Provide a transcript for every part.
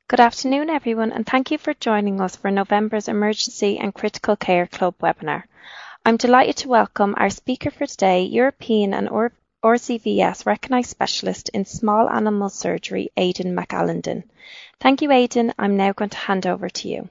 Good afternoon, everyone, and thank you for joining us for November's Emergency and Critical Care Club webinar. I'm delighted to welcome our speaker for today, European and RCVS recognised specialist in small animal surgery, Aidan McAlindon. Thank you, Aidan. I'm now going to hand over to you.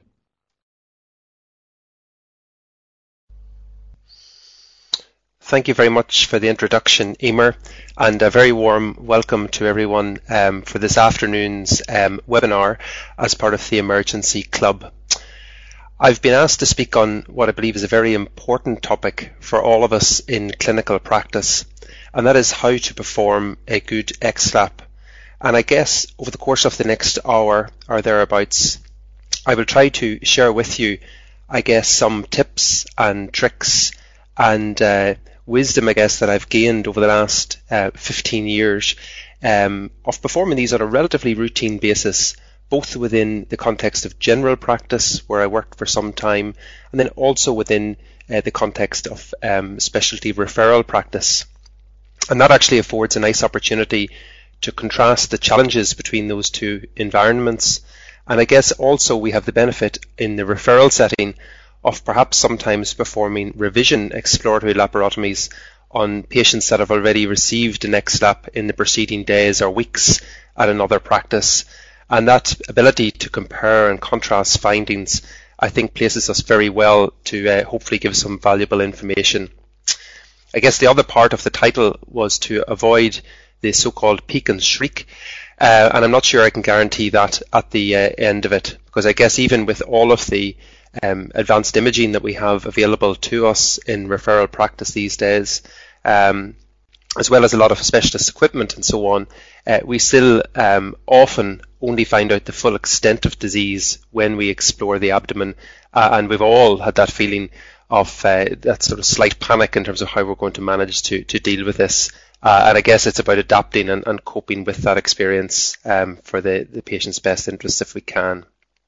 Thank you very much for the introduction, Emer, and a very warm welcome to everyone for this afternoon's webinar as part of the Emergency Club. I've been asked to speak on what I believe is a very important topic for all of us in clinical practice, and that is how to perform a good XLAP. And I guess over the course of the next hour or thereabouts, I will try to share with you, I guess, some tips and tricks and wisdom, I guess, that I've gained over the last 15 years of performing these on a relatively routine basis, both within the context of general practice, where I worked for some time, and then also within the context of specialty referral practice. And that actually affords a nice opportunity to contrast the challenges between those two environments. And I guess also we have the benefit in the referral setting of perhaps sometimes performing revision exploratory laparotomies on patients that have already received an XLAP in the preceding days or weeks at another practice. And that ability to compare and contrast findings, I think, places us very well to hopefully give some valuable information. I guess the other part of the title was to avoid the so-called peek and shriek, and I'm not sure I can guarantee that at the end of it, because I guess even with all of the advanced imaging that we have available to us in referral practice these days, as well as a lot of specialist equipment and so on, we still often only find out the full extent of disease when we explore the abdomen, and we've all had that feeling of that sort of slight panic in terms of how we're going to manage to deal with this. And I guess it's about adapting and coping with that experience for the patient's best interest if we can.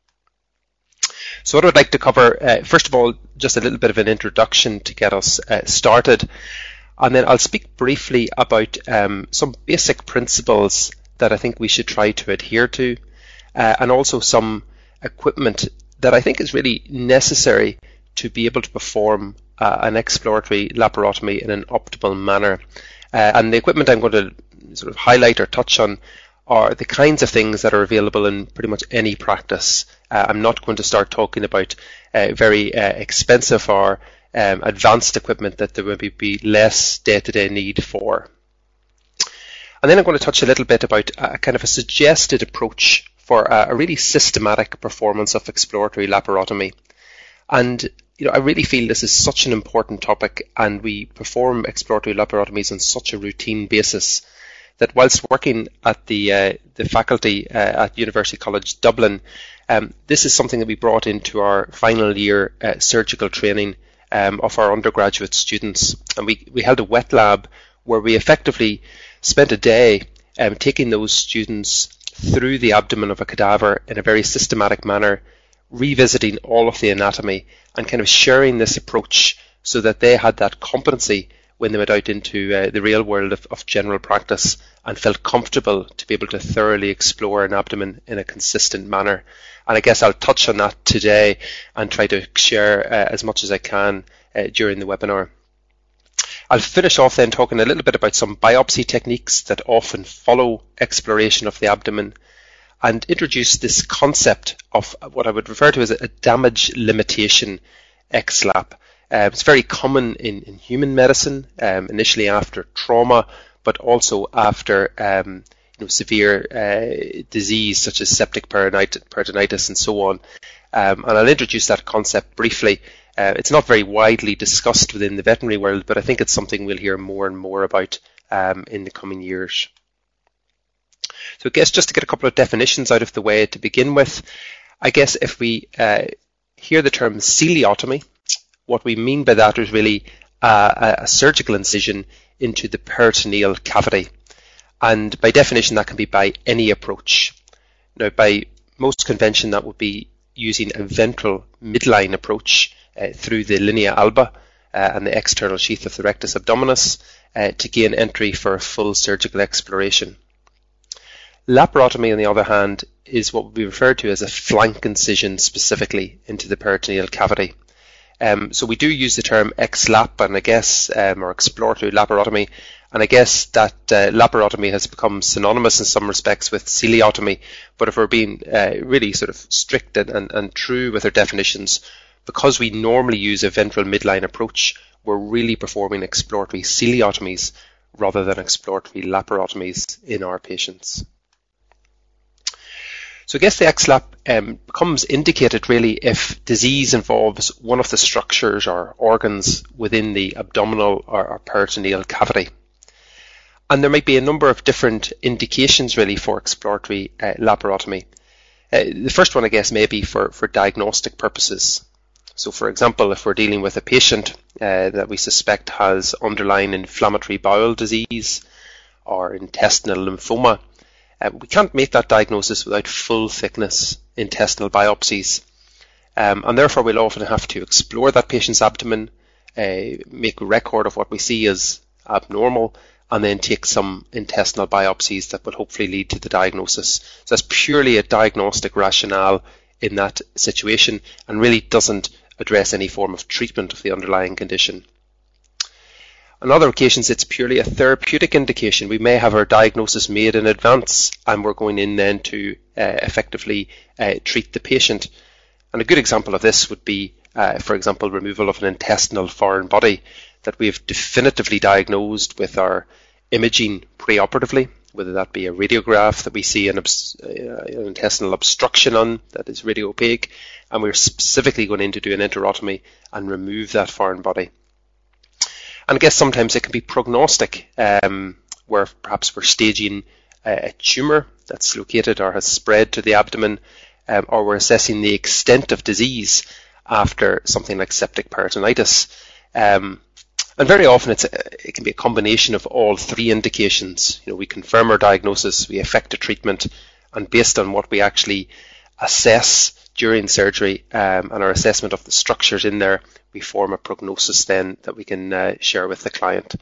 So what I would like to cover, first of all, just a little bit of an introduction to get us started. And then I'll speak briefly about some basic principles that I think we should try to adhere to, and also some equipment that I think is really necessary to be able to perform an exploratory laparotomy in an optimal manner. And the equipment I'm going to sort of highlight or touch on are the kinds of things that are available in pretty much any practice. I'm not going to start talking about very expensive or advanced equipment that there will be less day-to-day need for. And then I'm going to touch a little bit about a kind of a suggested approach for a really systematic performance of exploratory laparotomy. And I really feel this is such an important topic, and we perform exploratory laparotomies on such a routine basis that whilst working at the faculty at University College Dublin, this is something that we brought into our final year surgical training of our undergraduate students. And we held a wet lab where we effectively spent a day taking those students through the abdomen of a cadaver in a very systematic manner, revisiting all of the anatomy and kind of sharing this approach so that they had that competency when they went out into the real world of general practice and felt comfortable to be able to thoroughly explore an abdomen in a consistent manner. And I guess I'll touch on that today and try to share as much as I can during the webinar. I'll finish off then talking a little bit about some biopsy techniques that often follow exploration of the abdomen, and introduce this concept of what I would refer to as a damage limitation XLAP. It's very common in human medicine, initially after trauma, but also after severe disease such as septic peritonitis and so on. And I'll introduce that concept briefly. It's not very widely discussed within the veterinary world, but I think it's something we'll hear more and more about in the coming years. So I guess just to get a couple of definitions out of the way to begin with, I guess if we hear the term coelotomy, what we mean by that is really a surgical incision into the peritoneal cavity. And by definition, that can be by any approach. Now, by most convention, that would be using a ventral midline approach through the linea alba and the external sheath of the rectus abdominis to gain entry for a full surgical exploration. Laparotomy, on the other hand, is what would be referred to as a flank incision specifically into the peritoneal cavity. So we do use the term ex-lap, and I guess, or exploratory laparotomy, and I guess that laparotomy has become synonymous in some respects with coeliotomy. But if we're being really sort of strict and true with our definitions, because we normally use a ventral midline approach, we're really performing exploratory coeliotomies rather than exploratory laparotomies in our patients. So I guess the ex-lap becomes indicated really if disease involves one of the structures or organs within the abdominal or peritoneal cavity. And there might be a number of different indications really for exploratory laparotomy. The first one, I guess, may be for diagnostic purposes. So for example, if we're dealing with a patient that we suspect has underlying inflammatory bowel disease or intestinal lymphoma, we can't make that diagnosis without full thickness intestinal biopsies. And therefore we'll often have to explore that patient's abdomen, make a record of what we see as abnormal, and then take some intestinal biopsies that will hopefully lead to the diagnosis. So that's purely a diagnostic rationale in that situation and really doesn't address any form of treatment of the underlying condition. On other occasions, it's purely a therapeutic indication. We may have our diagnosis made in advance and we're going in then to effectively treat the patient. And a good example of this would be, for example, removal of an intestinal foreign body that we've definitively diagnosed with our imaging preoperatively, whether that be a radiograph that we see an intestinal obstruction on that is radiopaque, and we're specifically going in to do an enterotomy and remove that foreign body. And I guess sometimes it can be prognostic, where perhaps we're staging a tumour that's located or has spread to the abdomen, or we're assessing the extent of disease after something like septic peritonitis. And very often it can be a combination of all three indications. You know, we confirm our diagnosis, we effect a treatment, and based on what we actually assess during surgery and our assessment of the structures in there, we form a prognosis then that we can share with the client.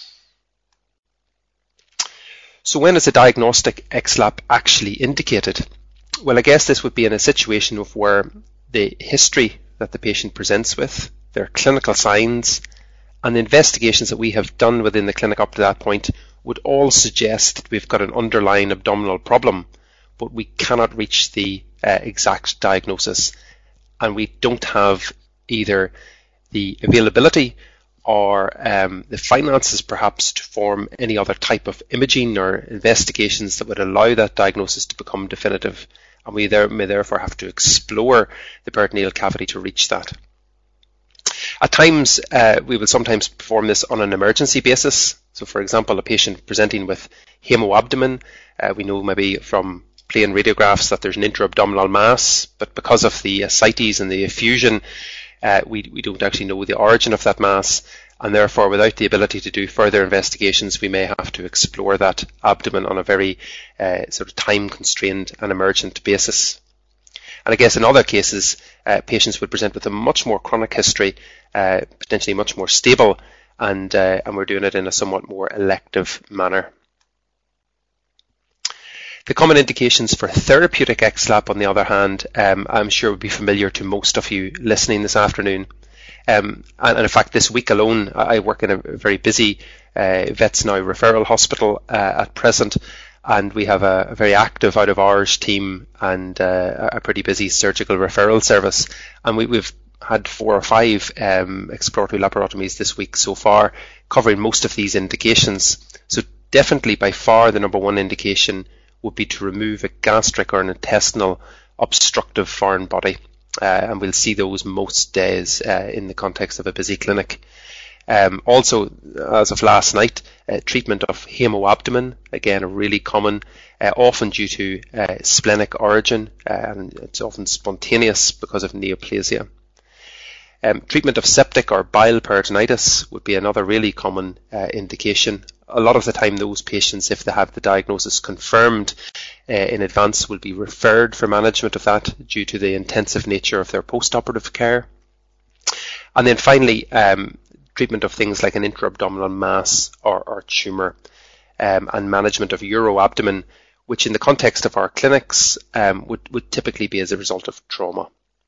So when is a diagnostic ex-lap actually indicated? Well, I guess this would be in a situation of where the history that the patient presents with, their clinical signs, and the investigations that we have done within the clinic up to that point would all suggest that we've got an underlying abdominal problem, but we cannot reach the exact diagnosis, and we don't have either the availability or the finances perhaps to form any other type of imaging or investigations that would allow that diagnosis to become definitive, and we may therefore have to explore the peritoneal cavity to reach that. At times, we will sometimes perform this on an emergency basis. So for example, a patient presenting with hemoabdomen, we know maybe from plain radiographs that there's an intra-abdominal mass, but because of the ascites and the effusion, we don't actually know the origin of that mass, and therefore without the ability to do further investigations, we may have to explore that abdomen on a very sort of time-constrained and emergent basis. And I guess in other cases, patients would present with a much more chronic history, potentially much more stable, and we're doing it in a somewhat more elective manner. The common indications for therapeutic ex-lap, on the other hand, I'm sure would be familiar to most of you listening this afternoon. And in fact, this week alone, I work in a very busy Vets Now referral hospital at present, and we have a very active out-of-hours team and a pretty busy surgical referral service. And we've had 4 or 5 exploratory laparotomies this week so far, covering most of these indications. So definitely by far the number one indication would be to remove a gastric or an intestinal obstructive foreign body. And we'll see those most days in the context of a busy clinic. Also, as of last night, treatment of hemoabdomen, again a really common, often due to splenic origin, and it's often spontaneous because of neoplasia. Treatment of septic or bile peritonitis would be another really common indication. A lot of the time those patients, if they have the diagnosis confirmed in advance, will be referred for management of that due to the intensive nature of their post-operative care. And then finally, treatment of things like an intra-abdominal mass or tumour, and management of uroabdomen which in the context of our clinics would typically be as a result of trauma.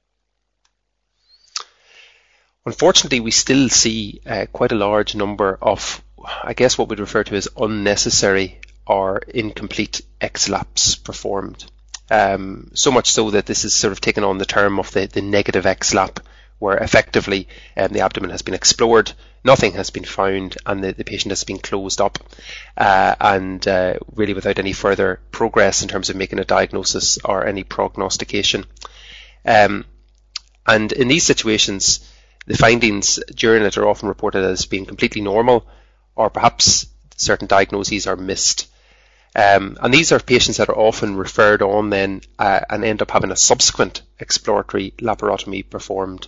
Unfortunately, we still see quite a large number of, I guess, what we'd refer to as unnecessary or incomplete XLAPs performed. So much so that this has sort of taken on the term of the negative XLAP, where effectively the abdomen has been explored, nothing has been found, and the patient has been closed up, and really without any further progress in terms of making a diagnosis or any prognostication. And in these situations, the findings during it are often reported as being completely normal, or perhaps certain diagnoses are missed. And these are patients that are often referred on then and end up having a subsequent exploratory laparotomy performed.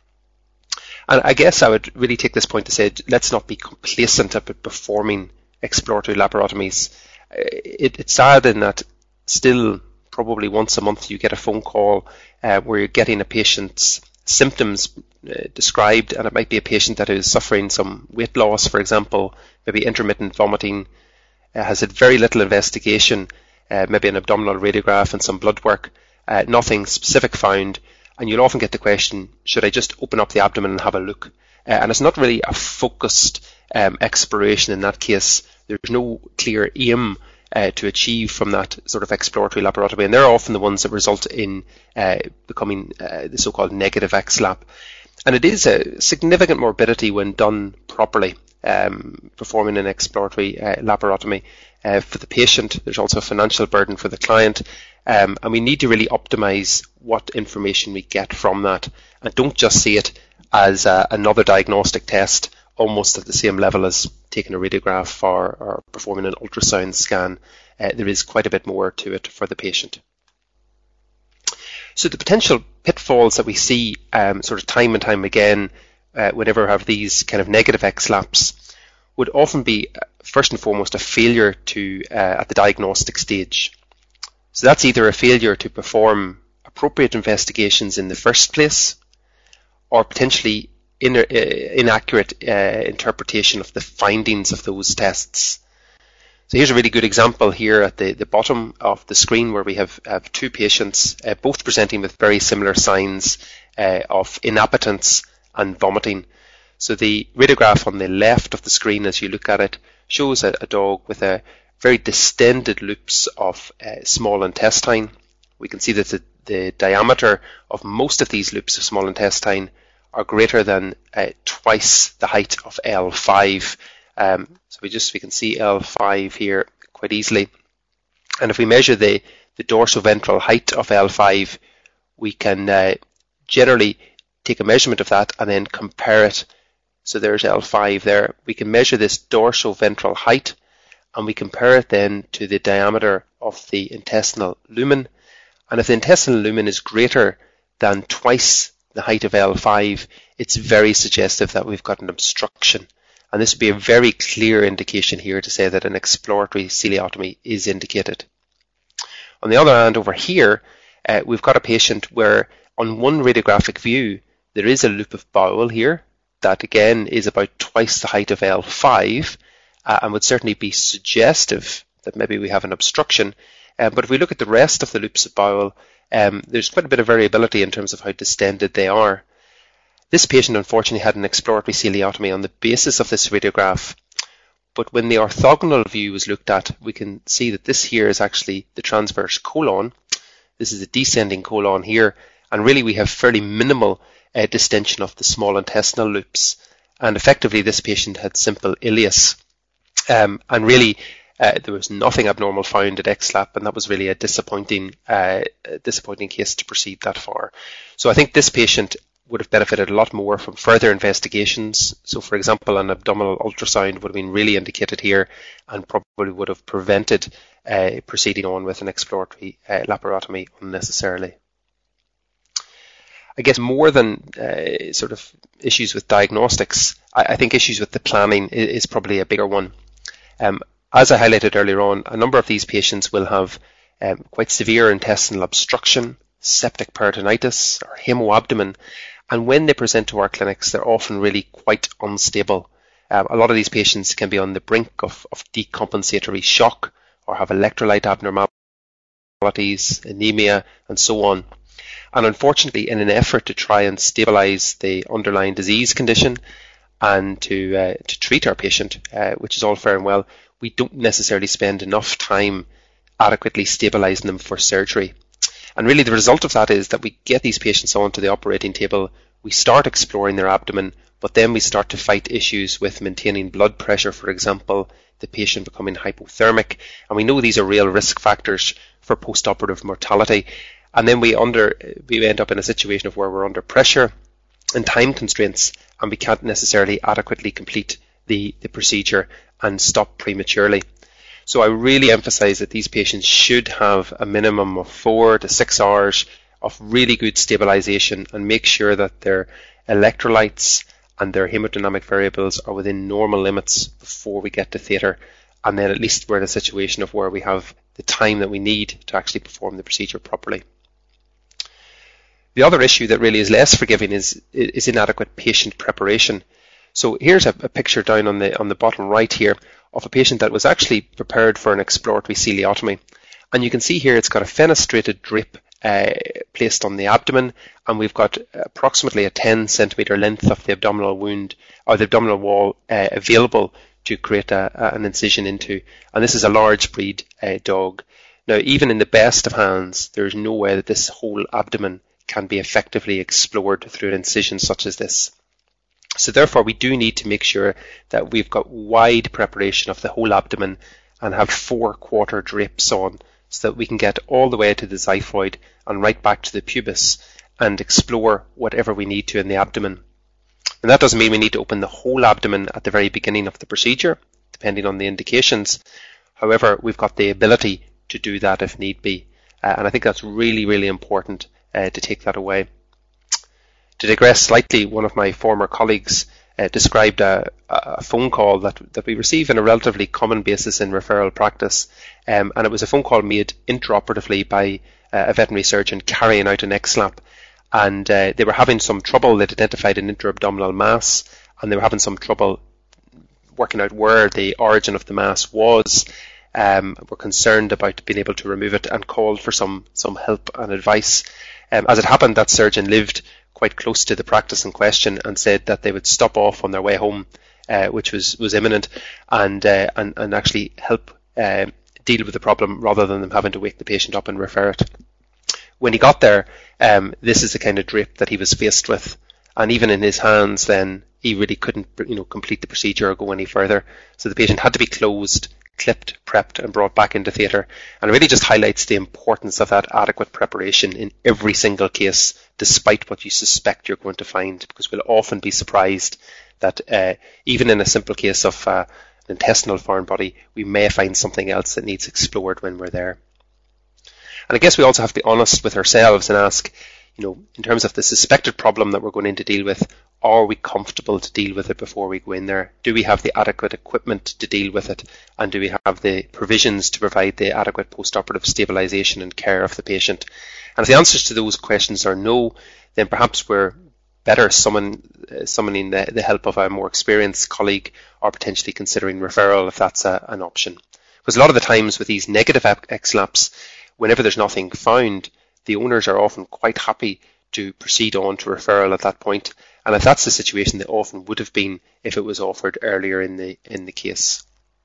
And I guess I would really take this point to say, let's not be complacent about performing exploratory laparotomies. It's sad in that still probably once a month you get a phone call where you're getting a patient's symptoms described, and it might be a patient that is suffering some weight loss, for example, maybe intermittent vomiting, has had very little investigation, maybe an abdominal radiograph and some blood work, nothing specific found, and you'll often get the question, should I just open up the abdomen and have a look? And it's not really a focused exploration in that case. There's no clear aim to achieve from that sort of exploratory laparotomy, and they're often the ones that result in becoming the so-called negative XLAP. And it is a significant morbidity when done properly, performing an exploratory laparotomy for the patient. There's also a financial burden for the client, and we need to really optimize what information we get from that, and don't just see it as another diagnostic test almost at the same level as taking a radiograph or performing an ultrasound scan. There is quite a bit more to it for the patient. So the potential pitfalls that we see sort of time and time again whenever we have these kind of negative XLAPs would often be first and foremost a failure to at the diagnostic stage. So that's either a failure to perform appropriate investigations in the first place, or potentially inaccurate interpretation of the findings of those tests. So here's a really good example here at the bottom of the screen, where we have two patients, both presenting with very similar signs of inappetence and vomiting. So the radiograph on the left of the screen, as you look at it, shows a dog with a very distended loops of small intestine. We can see that the diameter of most of these loops of small intestine are greater than twice the height of L5. So we can see L5 here quite easily. And if we measure the dorsoventral height of L5, we can generally take a measurement of that and then compare it. So there's L5 there. We can measure this dorsoventral height, and we compare it then to the diameter of the intestinal lumen. And if the intestinal lumen is greater than twice the height of L5, it's very suggestive that we've got an obstruction. And this would be a very clear indication here to say that an exploratory coelotomy is indicated. On the other hand, over here, we've got a patient where on one radiographic view, there is a loop of bowel here that again is about twice the height of L5 and would certainly be suggestive that maybe we have an obstruction. But if we look at the rest of the loops of bowel, there's quite a bit of variability in terms of how distended they are. This patient unfortunately had an exploratory coelotomy on the basis of this radiograph, but when the orthogonal view was looked at, we can see that this here is actually the transverse colon. This is a descending colon here, and really we have fairly minimal distension of the small intestinal loops, and effectively this patient had simple ileus, and really there was nothing abnormal found at XLAP, and that was really a disappointing case to proceed that far. So I think this patient would have benefited a lot more from further investigations. So for example, an abdominal ultrasound would have been really indicated here and probably would have prevented proceeding on with an exploratory laparotomy unnecessarily. I guess more than sort of issues with diagnostics, I think issues with the planning is probably a bigger one. As I highlighted earlier on, a number of these patients will have quite severe intestinal obstruction, septic peritonitis or hemoabdomen, and when they present to our clinics, they're often really quite unstable. A lot of these patients can be on the brink of decompensatory shock or have electrolyte abnormalities abnormalities, anemia, and so on. And unfortunately, in an effort to try and stabilise the underlying disease condition and to treat our patient, which is all fair and well, we don't necessarily spend enough time adequately stabilising them for surgery. And really the result of that is that we get these patients onto the operating table, we start exploring their abdomen, but then we start to fight issues with maintaining blood pressure, for example, the patient becoming hypothermic, and we know these are real risk factors for post-operative mortality. And then we end up in a situation of where we're under pressure and time constraints, and we can't necessarily adequately complete the procedure and stop prematurely. So I really emphasize that these patients should have a minimum of 4 to 6 hours of really good stabilization, and make sure that their electrolytes and their hemodynamic variables are within normal limits before we get to theatre. And then at least we're in a situation of where we have the time that we need to actually perform the procedure properly. The other issue that really is less forgiving is inadequate patient preparation. So here's a picture down on the bottom right here of a patient that was actually prepared for an exploratory coelotomy. And you can see here it's got a fenestrated drape placed on the abdomen, and we've got approximately a 10 centimeter length of the abdominal wound or the abdominal wall available to create an incision into. And this is a large breed dog. Now, even in the best of hands, there is no way that this whole abdomen can be effectively explored through an incision such as this. So therefore, we do need to make sure that we've got wide preparation of the whole abdomen and have 4-quarter drapes on, so that we can get all the way to the xiphoid and right back to the pubis and explore whatever we need to in the abdomen. And that doesn't mean we need to open the whole abdomen at the very beginning of the procedure, depending on the indications. However, we've got the ability to do that if need be. And I think that's really, really important to take that away. To digress slightly, one of my former colleagues described a phone call that we receive on a relatively common basis in referral practice, and it was a phone call made intraoperatively by a veterinary surgeon carrying out an XLAP, and they were having some trouble. They'd identified an intra-abdominal mass, and they were having some trouble working out where the origin of the mass was. Were concerned about being able to remove it and called for some help and advice. As it happened, that surgeon lived quite close to the practice in question and said that they would stop off on their way home, which was imminent, and actually help deal with the problem rather than them having to wake the patient up and refer it. When he got there, this is the kind of drape that he was faced with, and even in his hands then he really couldn't complete the procedure or go any further. So the patient had to be closed, clipped, prepped and brought back into theatre, and it really just highlights the importance of that adequate preparation in every single case, despite what you suspect you're going to find, because we'll often be surprised that even in a simple case of an intestinal foreign body, we may find something else that needs explored when we're there. And I guess we also have to be honest with ourselves and ask, in terms of the suspected problem that we're going in to deal with, are we comfortable to deal with it before we go in there? Do we have the adequate equipment to deal with it? And do we have the provisions to provide the adequate post-operative stabilisation and care of the patient? And if the answers to those questions are no, then perhaps we're better summoning the help of a more experienced colleague, or potentially considering referral if that's an option. Because a lot of the times with these negative XLAPs, whenever there's nothing found, the owners are often quite happy to proceed on to referral at that point. And if that's the situation, they often would have been if it was offered earlier in the case.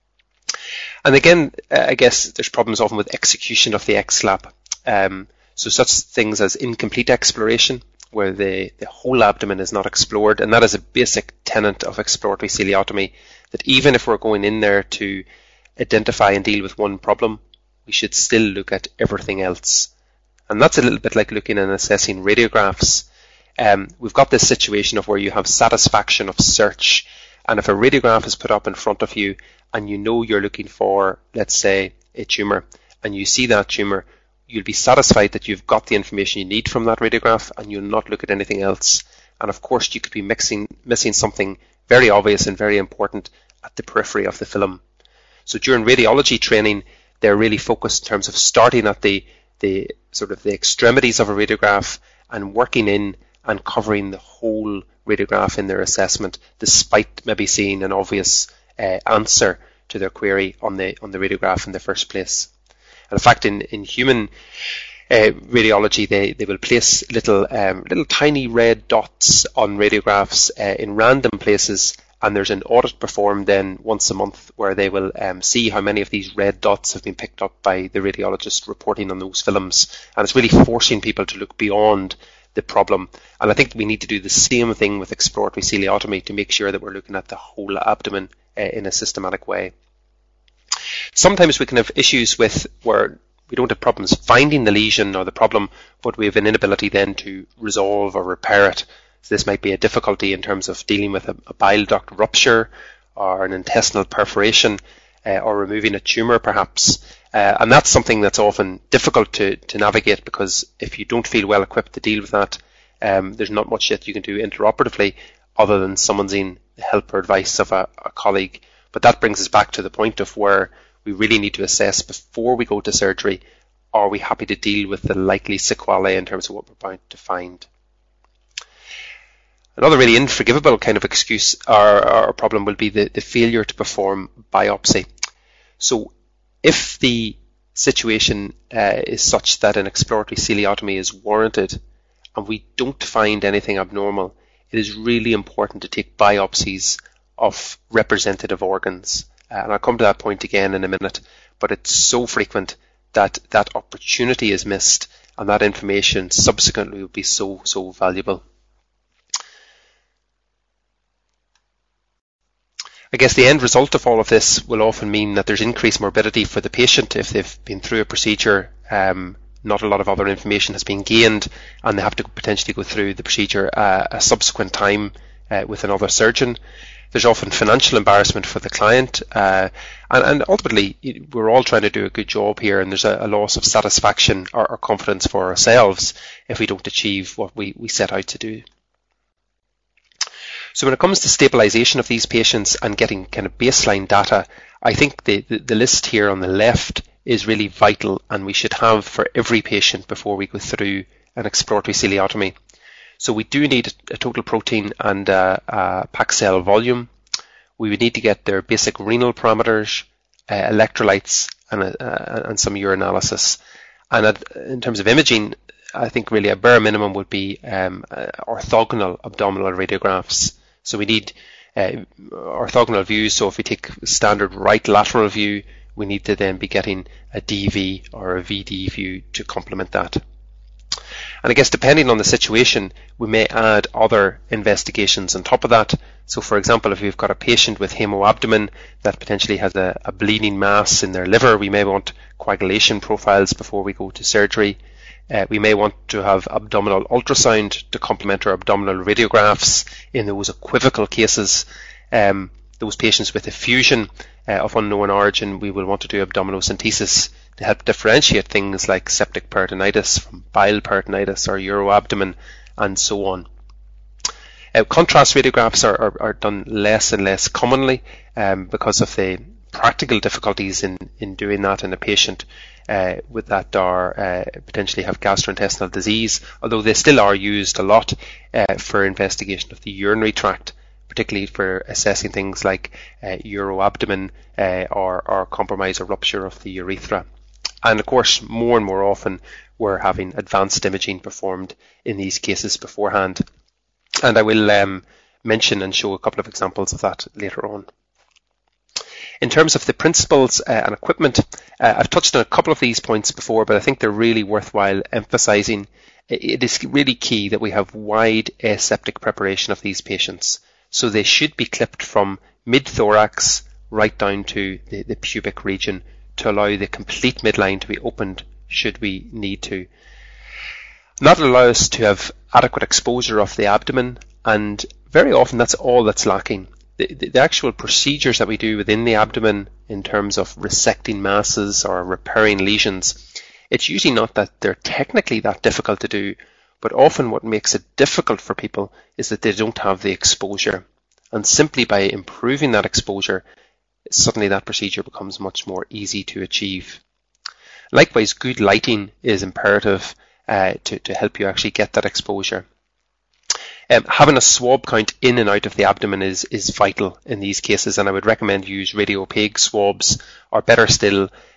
And again, I guess there's problems often with execution of the XLAP. So such things as incomplete exploration, where the whole abdomen is not explored, and that is a basic tenet of exploratory coelotomy, that even if we're going in there to identify and deal with one problem, we should still look at everything else. And that's a little bit like looking and assessing radiographs. We've got this situation of where you have satisfaction of search, and if a radiograph is put up in front of you and you know you're looking for, let's say, a tumour, and you see that tumour, you'll be satisfied that you've got the information you need from that radiograph, and you'll not look at anything else. And of course you could be missing something very obvious and very important at the periphery of the film. So during radiology training, they're really focused in terms of starting at the sort of the extremities of a radiograph and working in and covering the whole radiograph in their assessment, despite maybe seeing an obvious answer to their query on the radiograph in the first place. And in fact, in human radiology, they will place little tiny red dots on radiographs in random places, and there's an audit performed then once a month where they will see how many of these red dots have been picked up by the radiologist reporting on those films. And it's really forcing people to look beyond the problem. And I think we need to do the same thing with exploratory celiotomy to make sure that we're looking at the whole abdomen in a systematic way. Sometimes we can have issues with where we don't have problems finding the lesion or the problem, but we have an inability then to resolve or repair it. So this might be a difficulty in terms of dealing with a bile duct rupture or an intestinal perforation or removing a tumour perhaps. And that's something that's often difficult to navigate, because if you don't feel well equipped to deal with that, there's not much that you can do intraoperatively other than summoning the help or advice of a colleague. But that brings us back to the point of where we really need to assess before we go to surgery, are we happy to deal with the likely sequelae in terms of what we're about to find. Another really unforgivable kind of excuse or problem will be the failure to perform biopsy. So if the situation is such that an exploratory celiotomy is warranted and we don't find anything abnormal, it is really important to take biopsies of representative organs. And I'll come to that point again in a minute, but it's so frequent that that opportunity is missed, and that information subsequently will be so valuable. I guess the end result of all of this will often mean that there's increased morbidity for the patient if they've been through a procedure. Not a lot of other information has been gained, and they have to potentially go through the procedure a subsequent time with another surgeon. There's often financial embarrassment for the client, and ultimately we're all trying to do a good job here, and there's a loss of satisfaction or confidence for ourselves if we don't achieve what we set out to do. So when it comes to stabilization of these patients and getting kind of baseline data, I think the list here on the left is really vital, and we should have for every patient before we go through an exploratory celiotomy. So we do need a total protein and a packed cell volume. We would need to get their basic renal parameters, electrolytes, and some urinalysis. And in terms of imaging, I think really a bare minimum would be orthogonal abdominal radiographs. So we need orthogonal views. So if we take standard right lateral view, we need to then be getting a DV or a VD view to complement that. And I guess depending on the situation, we may add other investigations on top of that. So for example, if we've got a patient with hemoabdomen that potentially has a bleeding mass in their liver, we may want coagulation profiles before we go to surgery. We may want to have abdominal ultrasound to complement our abdominal radiographs in those equivocal cases. Those patients with effusion of unknown origin, we will want to do abdominocentesis to help differentiate things like septic peritonitis from bile peritonitis or uroabdomen and so on. Contrast radiographs are done less and less commonly because of the practical difficulties in doing that in a patient with that are potentially have gastrointestinal disease, although they still are used a lot for investigation of the urinary tract, particularly for assessing things like uroabdomen or compromise or rupture of the urethra. And of course, more and more often, we're having advanced imaging performed in these cases beforehand. And I will mention and show a couple of examples of that later on. In terms of the principles and equipment, I've touched on a couple of these points before, but I think they're really worthwhile emphasizing. It is really key that we have wide aseptic preparation of these patients. So they should be clipped from mid-thorax right down to the pubic region to allow the complete midline to be opened should we need to. And that will allow us to have adequate exposure of the abdomen, and very often that's all that's lacking. The actual procedures that we do within the abdomen in terms of resecting masses or repairing lesions, it's usually not that they're technically that difficult to do, but often what makes it difficult for people is that they don't have the exposure. And simply by improving that exposure, suddenly that procedure becomes much more easy to achieve. Likewise, good lighting is imperative to help you actually get that exposure. Having a swab count in and out of the abdomen is vital in these cases, and I would recommend use radio-opaque swabs, or better still,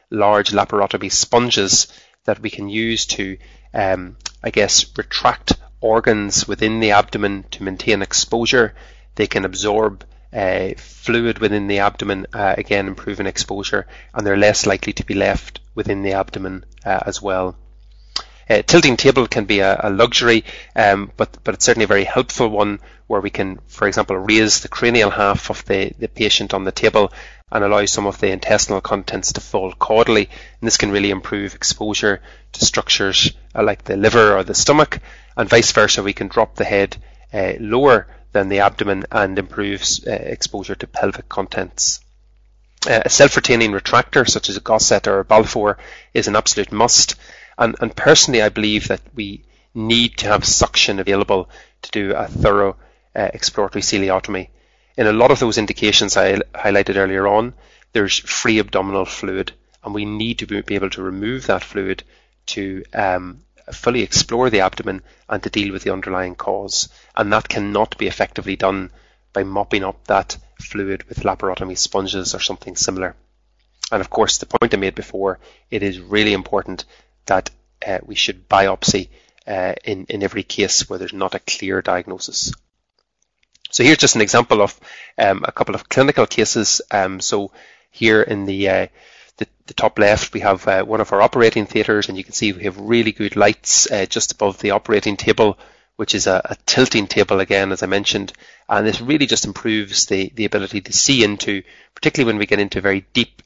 large laparotomy sponges that we can use to, retract organs within the abdomen to maintain exposure. They can absorb fluid within the abdomen, again improving exposure, and they're less likely to be left within the abdomen as well. Tilting table can be a luxury, but it's certainly a very helpful one, where we can, for example, raise the cranial half of the patient on the table and allow some of the intestinal contents to fall caudally, and this can really improve exposure to structures like the liver or the stomach, and vice versa. We can drop the head lower than the abdomen and improves exposure to pelvic contents. A self-retaining retractor such as a Gosset or a Balfour is an absolute must, and personally I believe that we need to have suction available to do a thorough exploratory coelotomy. In a lot of those indications I highlighted earlier on, there's free abdominal fluid, and we need to be able to remove that fluid to fully explore the abdomen and to deal with the underlying cause, and that cannot be effectively done by mopping up that fluid with laparotomy sponges or something similar. And of course, the point I made before, it is really important that we should biopsy in every case where there's not a clear diagnosis. So here's just an example of a couple of clinical cases. So here in the top left, we have one of our operating theatres, and you can see we have really good lights just above the operating table, which is a tilting table again, as I mentioned, and this really just improves the ability to see into, particularly when we get into very deep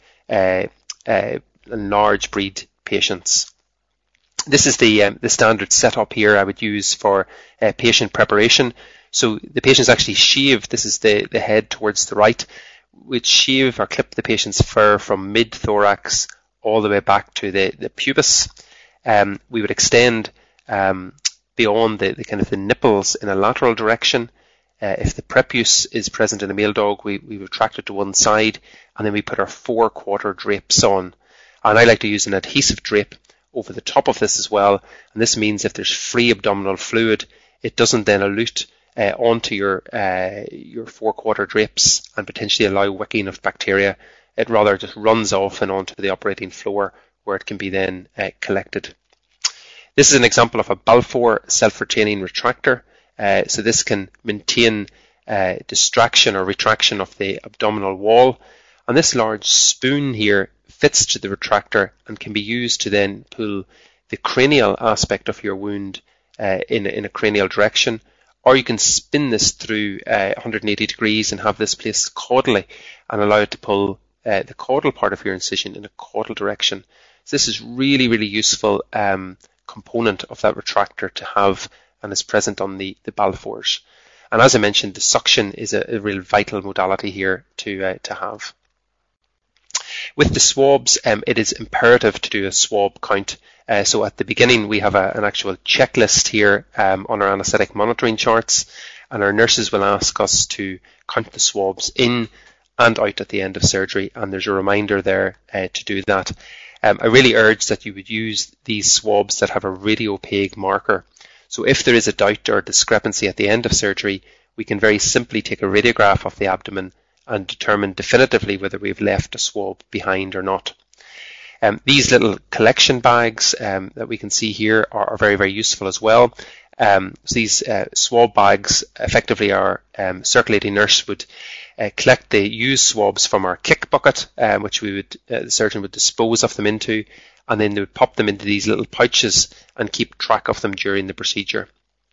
large breed patients. This is the standard setup here I would use for patient preparation. So the patient's actually shaved. This is the head towards the right. We'd shave or clip the patient's fur from mid-thorax all the way back to the pubis. We would extend beyond the kind of the nipples in a lateral direction. If the prepuce is present in a male dog, we retract it to one side, and then we put our 4-quarter drapes on. And I like to use an adhesive drape over the top of this as well, and this means if there's free abdominal fluid, it doesn't then elute onto your 4-quarter drapes and potentially allow wicking of bacteria. It rather just runs off and onto the operating floor, where it can be then collected. This is an example of a Balfour self-retaining retractor. So this can maintain distraction or retraction of the abdominal wall, and this large spoon here fits to the retractor and can be used to then pull the cranial aspect of your wound in a cranial direction, or you can spin this through 180 degrees and have this placed caudally and allow it to pull the caudal part of your incision in a caudal direction. So this is really, really useful component of that retractor to have, and is present on the Balfours. And as I mentioned, the suction is a real vital modality here to have. With the swabs, it is imperative to do a swab count. So at the beginning, we have an actual checklist here on our anaesthetic monitoring charts, and our nurses will ask us to count the swabs in and out at the end of surgery, and there's a reminder there to do that. I really urge that you would use these swabs that have a radiopaque marker. So if there is a doubt or discrepancy at the end of surgery, we can very simply take a radiograph of the abdomen and determine definitively whether we've left a swab behind or not. These little collection bags that we can see here are very, very useful as well. So these swab bags, effectively our circulating nurse would collect the used swabs from our kick bucket, which the surgeon would dispose of them into, and then they would pop them into these little pouches and keep track of them during the procedure.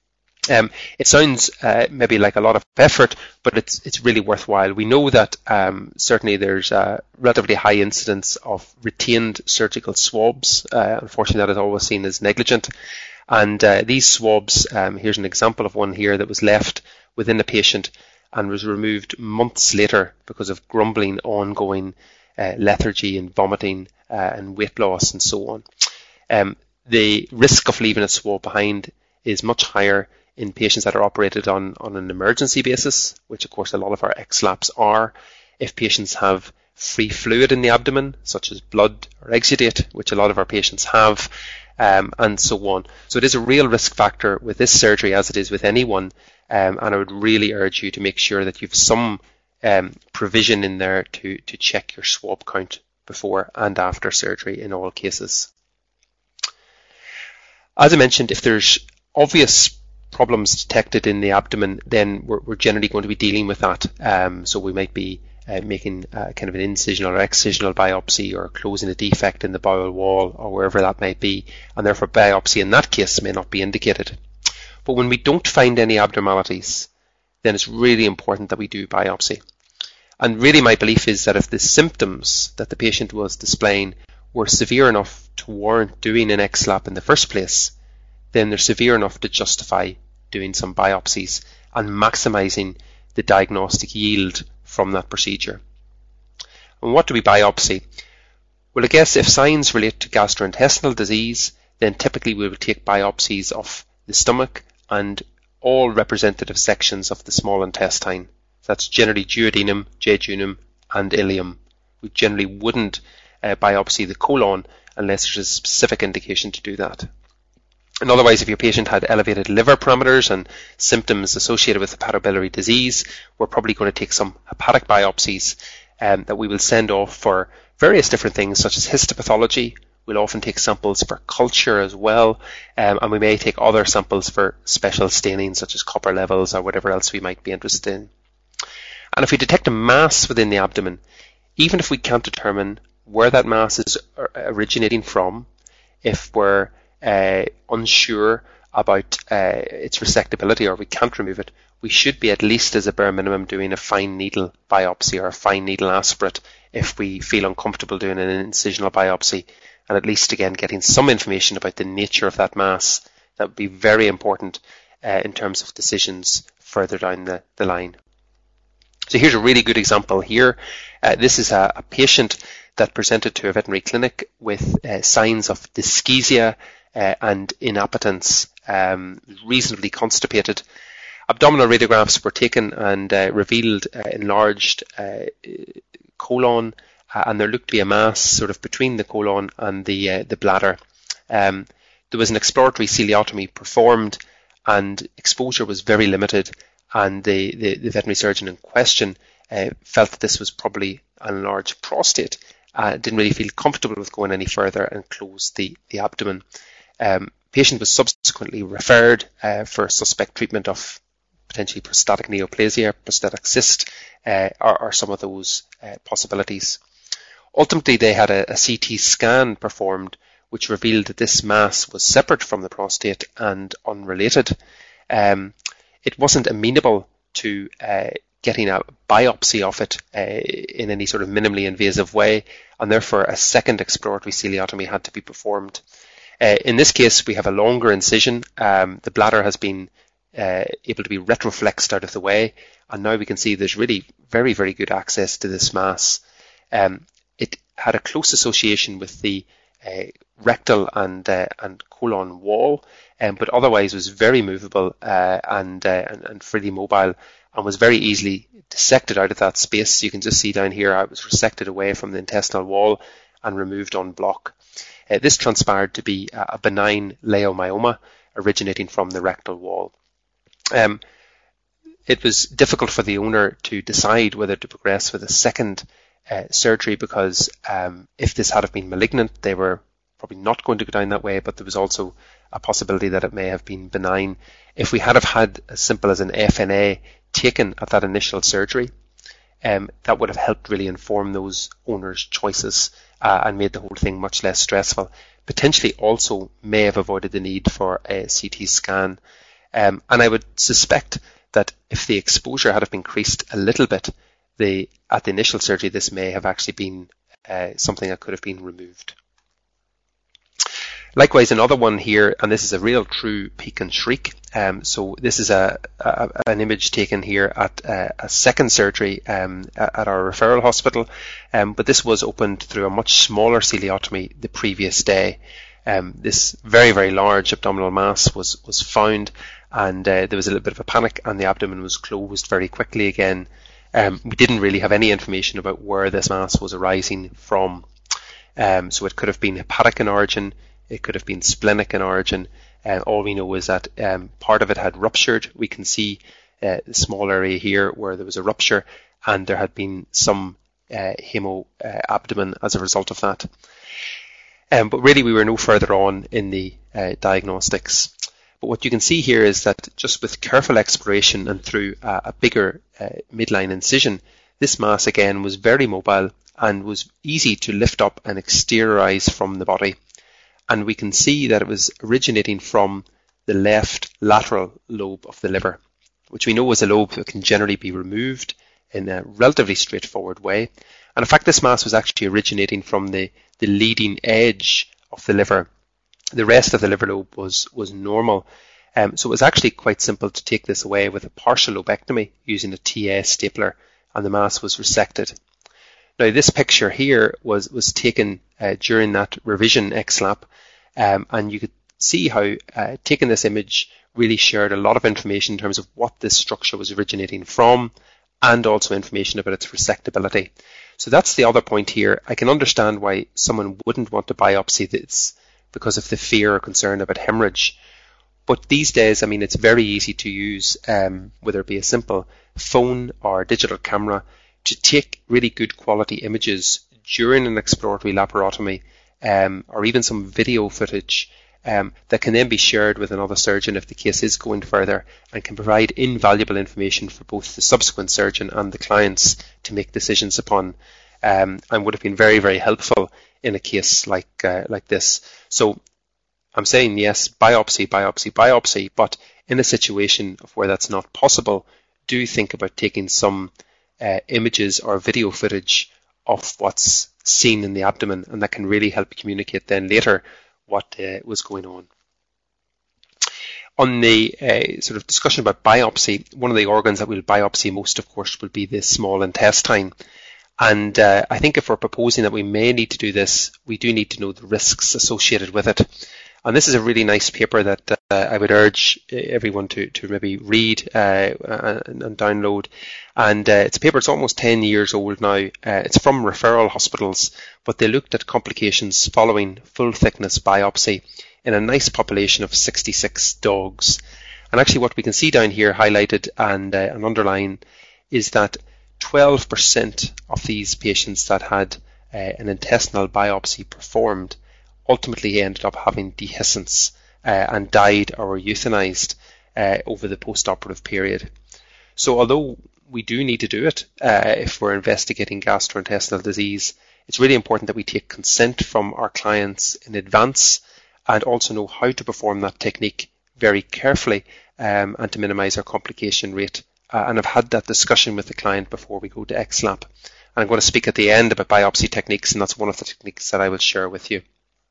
It sounds maybe like a lot of effort, but it's really worthwhile. We know that certainly there's a relatively high incidence of retained surgical swabs. Unfortunately, that is always seen as negligent. And these swabs, here's an example of one here that was left within a patient and was removed months later because of grumbling, ongoing lethargy and vomiting and weight loss and so on. The risk of leaving a swab behind is much higher in patients that are operated on an emergency basis, which of course a lot of our XLAPs are. If patients have free fluid in the abdomen, such as blood or exudate, which a lot of our patients have, and so on. So it is a real risk factor with this surgery, as it is with anyone, and I would really urge you to make sure that you've some provision in there to check your swab count before and after surgery in all cases. As I mentioned, if there's obvious problems detected in the abdomen, then we're generally going to be dealing with that. So we might be making kind of an incisional or excisional biopsy, or closing a defect in the bowel wall, or wherever that might be, and therefore biopsy in that case may not be indicated. But when we don't find any abnormalities, then it's really important that we do biopsy. And really my belief is that if the symptoms that the patient was displaying were severe enough to warrant doing an XLAP in the first place, then they're severe enough to justify doing some biopsies and maximising the diagnostic yield from that procedure. And what do we biopsy? Well, I guess if signs relate to gastrointestinal disease, then typically we will take biopsies of the stomach and all representative sections of the small intestine. That's generally duodenum, jejunum, and ileum. We generally wouldn't biopsy the colon unless there's a specific indication to do that. And otherwise, if your patient had elevated liver parameters and symptoms associated with hepatobiliary disease, we're probably going to take some hepatic biopsies that we will send off for various different things, such as histopathology. We'll often take samples for culture as well, and we may take other samples for special staining, such as copper levels or whatever else we might be interested in. And if we detect a mass within the abdomen, even if we can't determine where that mass is originating from, if we're unsure about its resectability or we can't remove it, we should be at least as a bare minimum doing a fine needle biopsy or a fine needle aspirate if we feel uncomfortable doing an incisional biopsy, and at least again getting some information about the nature of that mass. That would be very important in terms of decisions further down the line. So here's a really good example here. This is a patient that presented to a veterinary clinic with signs of dyschezia and inappetence, reasonably constipated. Abdominal radiographs were taken and revealed enlarged colon, and there looked to be a mass sort of between the colon and the bladder. There was an exploratory celiotomy performed, and exposure was very limited, and the veterinary surgeon in question felt that this was probably an enlarged prostate. Didn't really feel comfortable with going any further and closed the abdomen. Patient was subsequently referred for suspect treatment of potentially prostatic neoplasia, prostatic cyst, or some of those possibilities. Ultimately, they had a CT scan performed which revealed that this mass was separate from the prostate and unrelated. It wasn't amenable to getting a biopsy of it in any sort of minimally invasive way, and therefore a second exploratory celiotomy had to be performed. In this case, we have a longer incision. The bladder has been able to be retroflexed out of the way, and now we can see there's really very, very good access to this mass. It had a close association with the rectal and colon wall, but otherwise was very movable and freely mobile, and was very easily dissected out of that space. You can just see down here, I was resected away from the intestinal wall and removed en bloc. This transpired to be a benign leiomyoma originating from the rectal wall. It was difficult for the owner to decide whether to progress with a second surgery because if this had been malignant, they were probably not going to go down that way, but there was also a possibility that it may have been benign. If we had had as simple as an FNA taken at that initial surgery, that would have helped really inform those owners' choices and made the whole thing much less stressful. Potentially also may have avoided the need for a CT scan. And I would suspect that if the exposure had been increased a little bit, at the initial surgery, this may have actually been something that could have been removed. Likewise, another one here, and this is a real true peek and shriek. So this is an image taken here at a second surgery at our referral hospital, but this was opened through a much smaller celiotomy the previous day. This very, very large abdominal mass was found, and there was a little bit of a panic, and the abdomen was closed very quickly again. We didn't really have any information about where this mass was arising from. So it could have been hepatic in origin, it could have been splenic in origin. All we know is that part of it had ruptured. We can see the small area here where there was a rupture, and there had been some hemo-abdomen as a result of that. But really we were no further on in the diagnostics. But what you can see here is that just with careful exploration and through a bigger midline incision, this mass again was very mobile and was easy to lift up and exteriorize from the body. And we can see that it was originating from the left lateral lobe of the liver, which we know is a lobe that can generally be removed in a relatively straightforward way. And in fact, this mass was actually originating from the leading edge of the liver. The rest of the liver lobe was normal. So it was actually quite simple to take this away with a partial lobectomy using a TA stapler, and the mass was resected. Now, this picture here was taken during that revision XLAP, and you could see how taking this image really shared a lot of information in terms of what this structure was originating from, and also information about its resectability. So that's the other point here. I can understand why someone wouldn't want to biopsy this because of the fear or concern about hemorrhage. But these days, I mean, it's very easy to use, whether it be a simple phone or digital camera, to take really good quality images during an exploratory laparotomy, or even some video footage that can then be shared with another surgeon if the case is going further, and can provide invaluable information for both the subsequent surgeon and the clients to make decisions upon, and would have been very, very helpful in a case like this. So I'm saying yes, biopsy, biopsy, biopsy, but in a situation of where that's not possible, do think about taking some images or video footage of what's seen in the abdomen, and that can really help communicate then later what was going on. On the sort of discussion about biopsy, one of the organs that we'll biopsy most, of course, will be the small intestine. And I think if we're proposing that we may need to do this, we do need to know the risks associated with it. And this is a really nice paper that I would urge everyone to maybe read and download. And it's a paper, it's almost 10 years old now. It's from referral hospitals, but they looked at complications following full thickness biopsy in a nice population of 66 dogs. And actually what we can see down here highlighted and underlined is that 12% of these patients that had an intestinal biopsy performed ultimately ended up having dehiscence and died or were euthanized over the post-operative period. So although we do need to do it if we're investigating gastrointestinal disease, it's really important that we take consent from our clients in advance and also know how to perform that technique very carefully and to minimize our complication rate. And I've had that discussion with the client before we go to XLAP. And I'm going to speak at the end about biopsy techniques, and that's one of the techniques that I will share with you.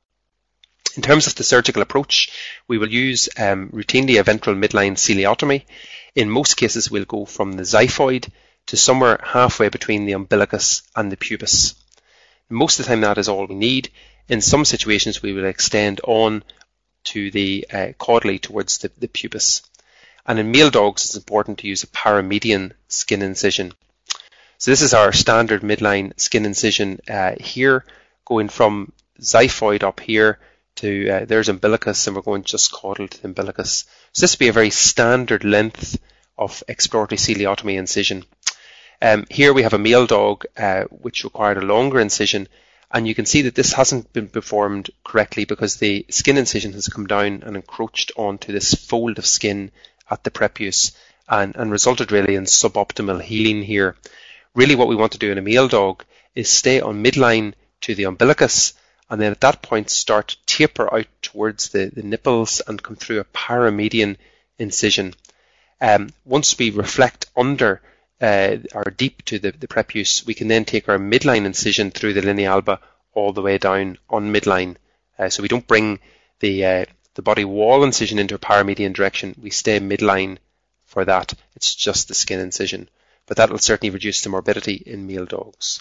In terms of the surgical approach, we will use routinely a ventral midline celiotomy. In most cases, we'll go from the xiphoid to somewhere halfway between the umbilicus and the pubis. Most of the time, that is all we need. In some situations, we will extend on to the caudally towards the pubis. And in male dogs, it's important to use a paramedian skin incision. So this is our standard midline skin incision here, going from xiphoid up here to there's umbilicus, and we're going just caudal to the umbilicus. So this would be a very standard length of exploratory celiotomy incision. Here we have a male dog which required a longer incision, and you can see that this hasn't been performed correctly because the skin incision has come down and encroached onto this fold of skin at the prepuce and resulted really in suboptimal healing here. Really what we want to do in a male dog is stay on midline to the umbilicus, and then at that point start to taper out towards the nipples and come through a paramedian incision. Once we reflect under or deep to the prepuce, we can then take our midline incision through the linea alba all the way down on midline. So we don't bring the body wall incision into a paramedian direction. We stay midline for that. It's just the skin incision. But that will certainly reduce the morbidity in male dogs.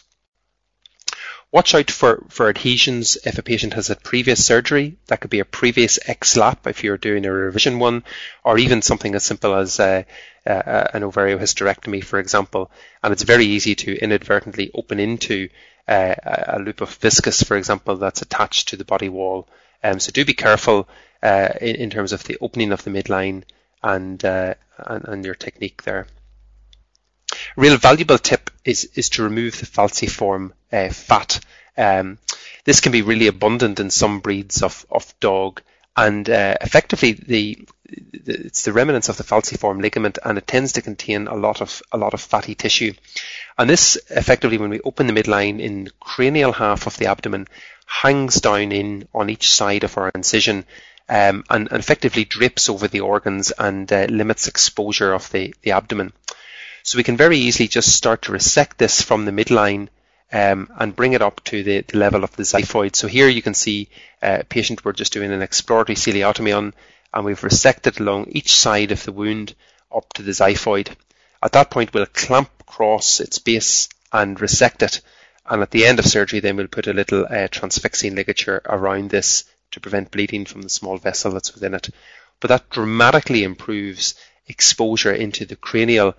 Watch out for adhesions if a patient has had previous surgery. That could be a previous XLAP if you're doing a revision one, or even something as simple as an ovariohysterectomy, for example. And it's very easy to inadvertently open into a loop of viscus, for example, that's attached to the body wall. So do be careful in terms of the opening of the midline and your technique there. A real valuable tip is to remove the falciform fat. This can be really abundant in some breeds of dog, and effectively it's the remnants of the falciform ligament, and it tends to contain a lot of fatty tissue. And this effectively, when we open the midline in the cranial half of the abdomen, hangs down in on each side of our incision, and effectively drapes over the organs and limits exposure of the abdomen. So we can very easily just start to resect this from the midline and bring it up to the level of the xiphoid. So here you can see a patient we're just doing an exploratory celiotomy on, and we've resected along each side of the wound up to the xiphoid. At that point, we'll clamp across its base and resect it. And at the end of surgery, then we'll put a little transfixing ligature around this to prevent bleeding from the small vessel that's within it. But that dramatically improves exposure into the cranial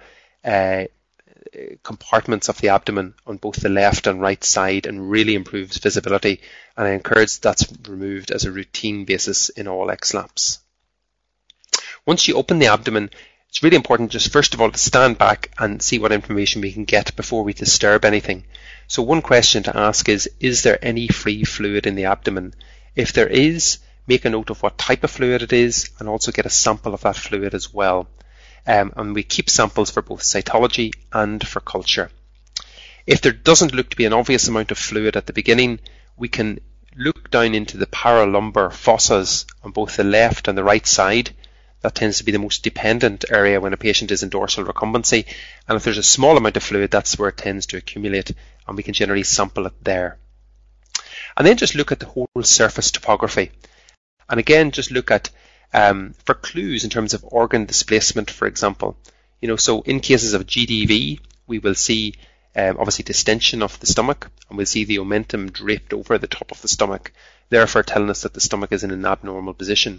compartments of the abdomen on both the left and right side, and really improves visibility. And I encourage that's removed as a routine basis in all XLAPs. Once you open the abdomen, it's really important just first of all to stand back and see what information we can get before we disturb anything. So one question to ask is there any free fluid in the abdomen? If there is, make a note of what type of fluid it is, and also get a sample of that fluid as well. And we keep samples for both cytology and for culture. If there doesn't look to be an obvious amount of fluid at the beginning, we can look down into the paralumbar fossas on both the left and the right side. That tends to be the most dependent area when a patient is in dorsal recumbency. And if there's a small amount of fluid, that's where it tends to accumulate, and we can generally sample it there. And then just look at the whole surface topography. And again, just look at for clues in terms of organ displacement, for example. So in cases of GDV, we will see obviously distension of the stomach, and we'll see the omentum draped over the top of the stomach, therefore telling us that the stomach is in an abnormal position.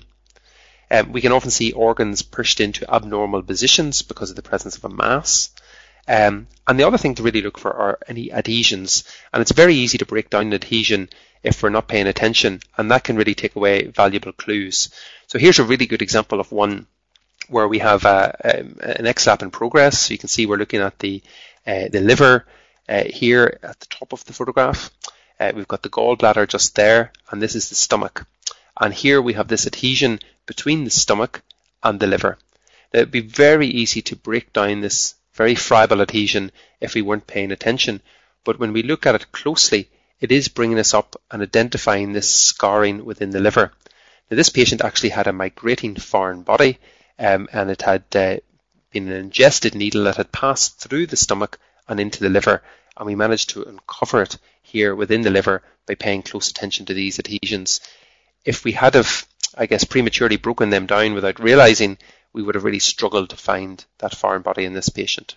We can often see organs pushed into abnormal positions because of the presence of a mass. And the other thing to really look for are any adhesions. And it's very easy to break down an adhesion if we're not paying attention, and that can really take away valuable clues. So here's a really good example of one where we have an XLAP in progress. So you can see we're looking at the liver here at the top of the photograph. We've got the gallbladder just there, and this is the stomach. And here we have this adhesion between the stomach and the liver. Now, it'd be very easy to break down this very friable adhesion if we weren't paying attention. But when we look at it closely, it is bringing us up and identifying this scarring within the liver. Now, this patient actually had a migrating foreign body, and it had been an ingested needle that had passed through the stomach and into the liver, and we managed to uncover it here within the liver by paying close attention to these adhesions. If we had prematurely broken them down without realizing, we would have really struggled to find that foreign body in this patient.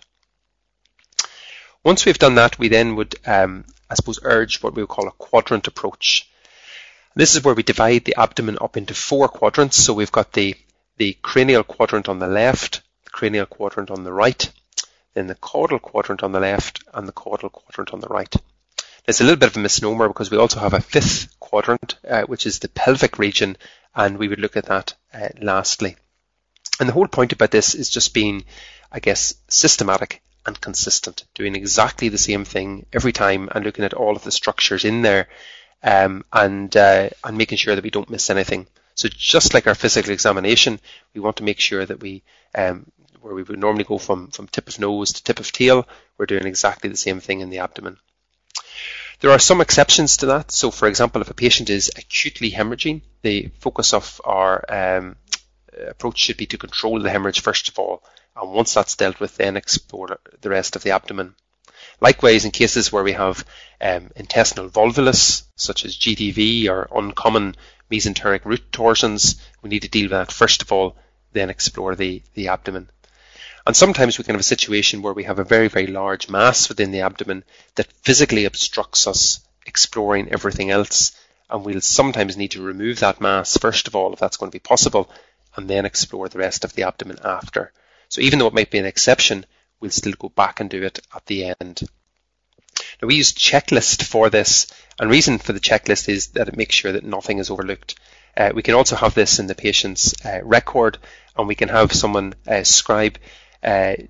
Once we've done that, we then would, urge what we would call a quadrant approach. This is where we divide the abdomen up into 4 quadrants. So we've got the cranial quadrant on the left, the cranial quadrant on the right, then the caudal quadrant on the left, and the caudal quadrant on the right. There's a little bit of a misnomer because we also have a 5th quadrant, which is the pelvic region, and we would look at that lastly. And the whole point about this is just being, systematic and consistent, doing exactly the same thing every time and looking at all of the structures in there, and making sure that we don't miss anything. So just like our physical examination, we want to make sure that we, where we would normally go from tip of nose to tip of tail, we're doing exactly the same thing in the abdomen. There are some exceptions to that. So for example, if a patient is acutely hemorrhaging, the focus of our approach should be to control the hemorrhage first of all, and once that's dealt with, then explore the rest of the abdomen. Likewise, in cases where we have intestinal volvulus, such as GDV or uncommon mesenteric root torsions, we need to deal with that first of all, then explore the abdomen. And sometimes we can have a situation where we have a very, very large mass within the abdomen that physically obstructs us exploring everything else, and we'll sometimes need to remove that mass first of all, if that's going to be possible, and then explore the rest of the abdomen after. So even though it might be an exception, we'll still go back and do it at the end. Now we use checklist for this, and the reason for the checklist is that it makes sure that nothing is overlooked. We can also have this in the patient's record, and we can have someone scribe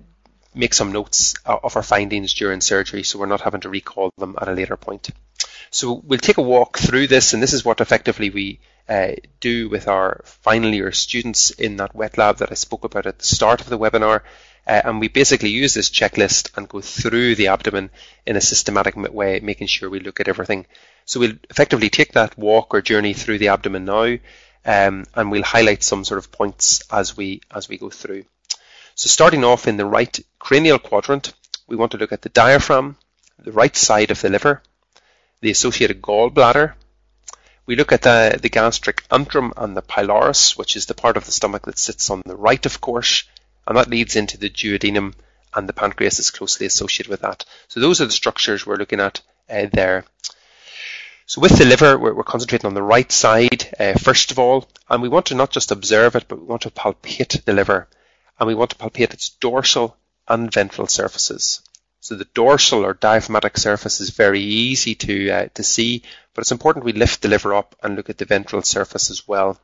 make some notes of our findings during surgery, so we're not having to recall them at a later point. So we'll take a walk through this, and this is what effectively we do with our final year students in that wet lab that I spoke about at the start of the webinar. And we basically use this checklist and go through the abdomen in a systematic way, making sure we look at everything. So we'll effectively take that walk or journey through the abdomen now, and we'll highlight some sort of points as we go through. So starting off in the right cranial quadrant, we want to look at the diaphragm, the right side of the liver, the associated gallbladder. We look at the gastric antrum and the pylorus, which is the part of the stomach that sits on the right, of course, and that leads into the duodenum, and the pancreas is closely associated with that. So those are the structures we're looking at there. So with the liver, we're concentrating on the right side first of all, and we want to not just observe it, but we want to palpate the liver, and we want to palpate its dorsal and ventral surfaces. So the dorsal or diaphragmatic surface is very easy to see, but it's important we lift the liver up and look at the ventral surface as well.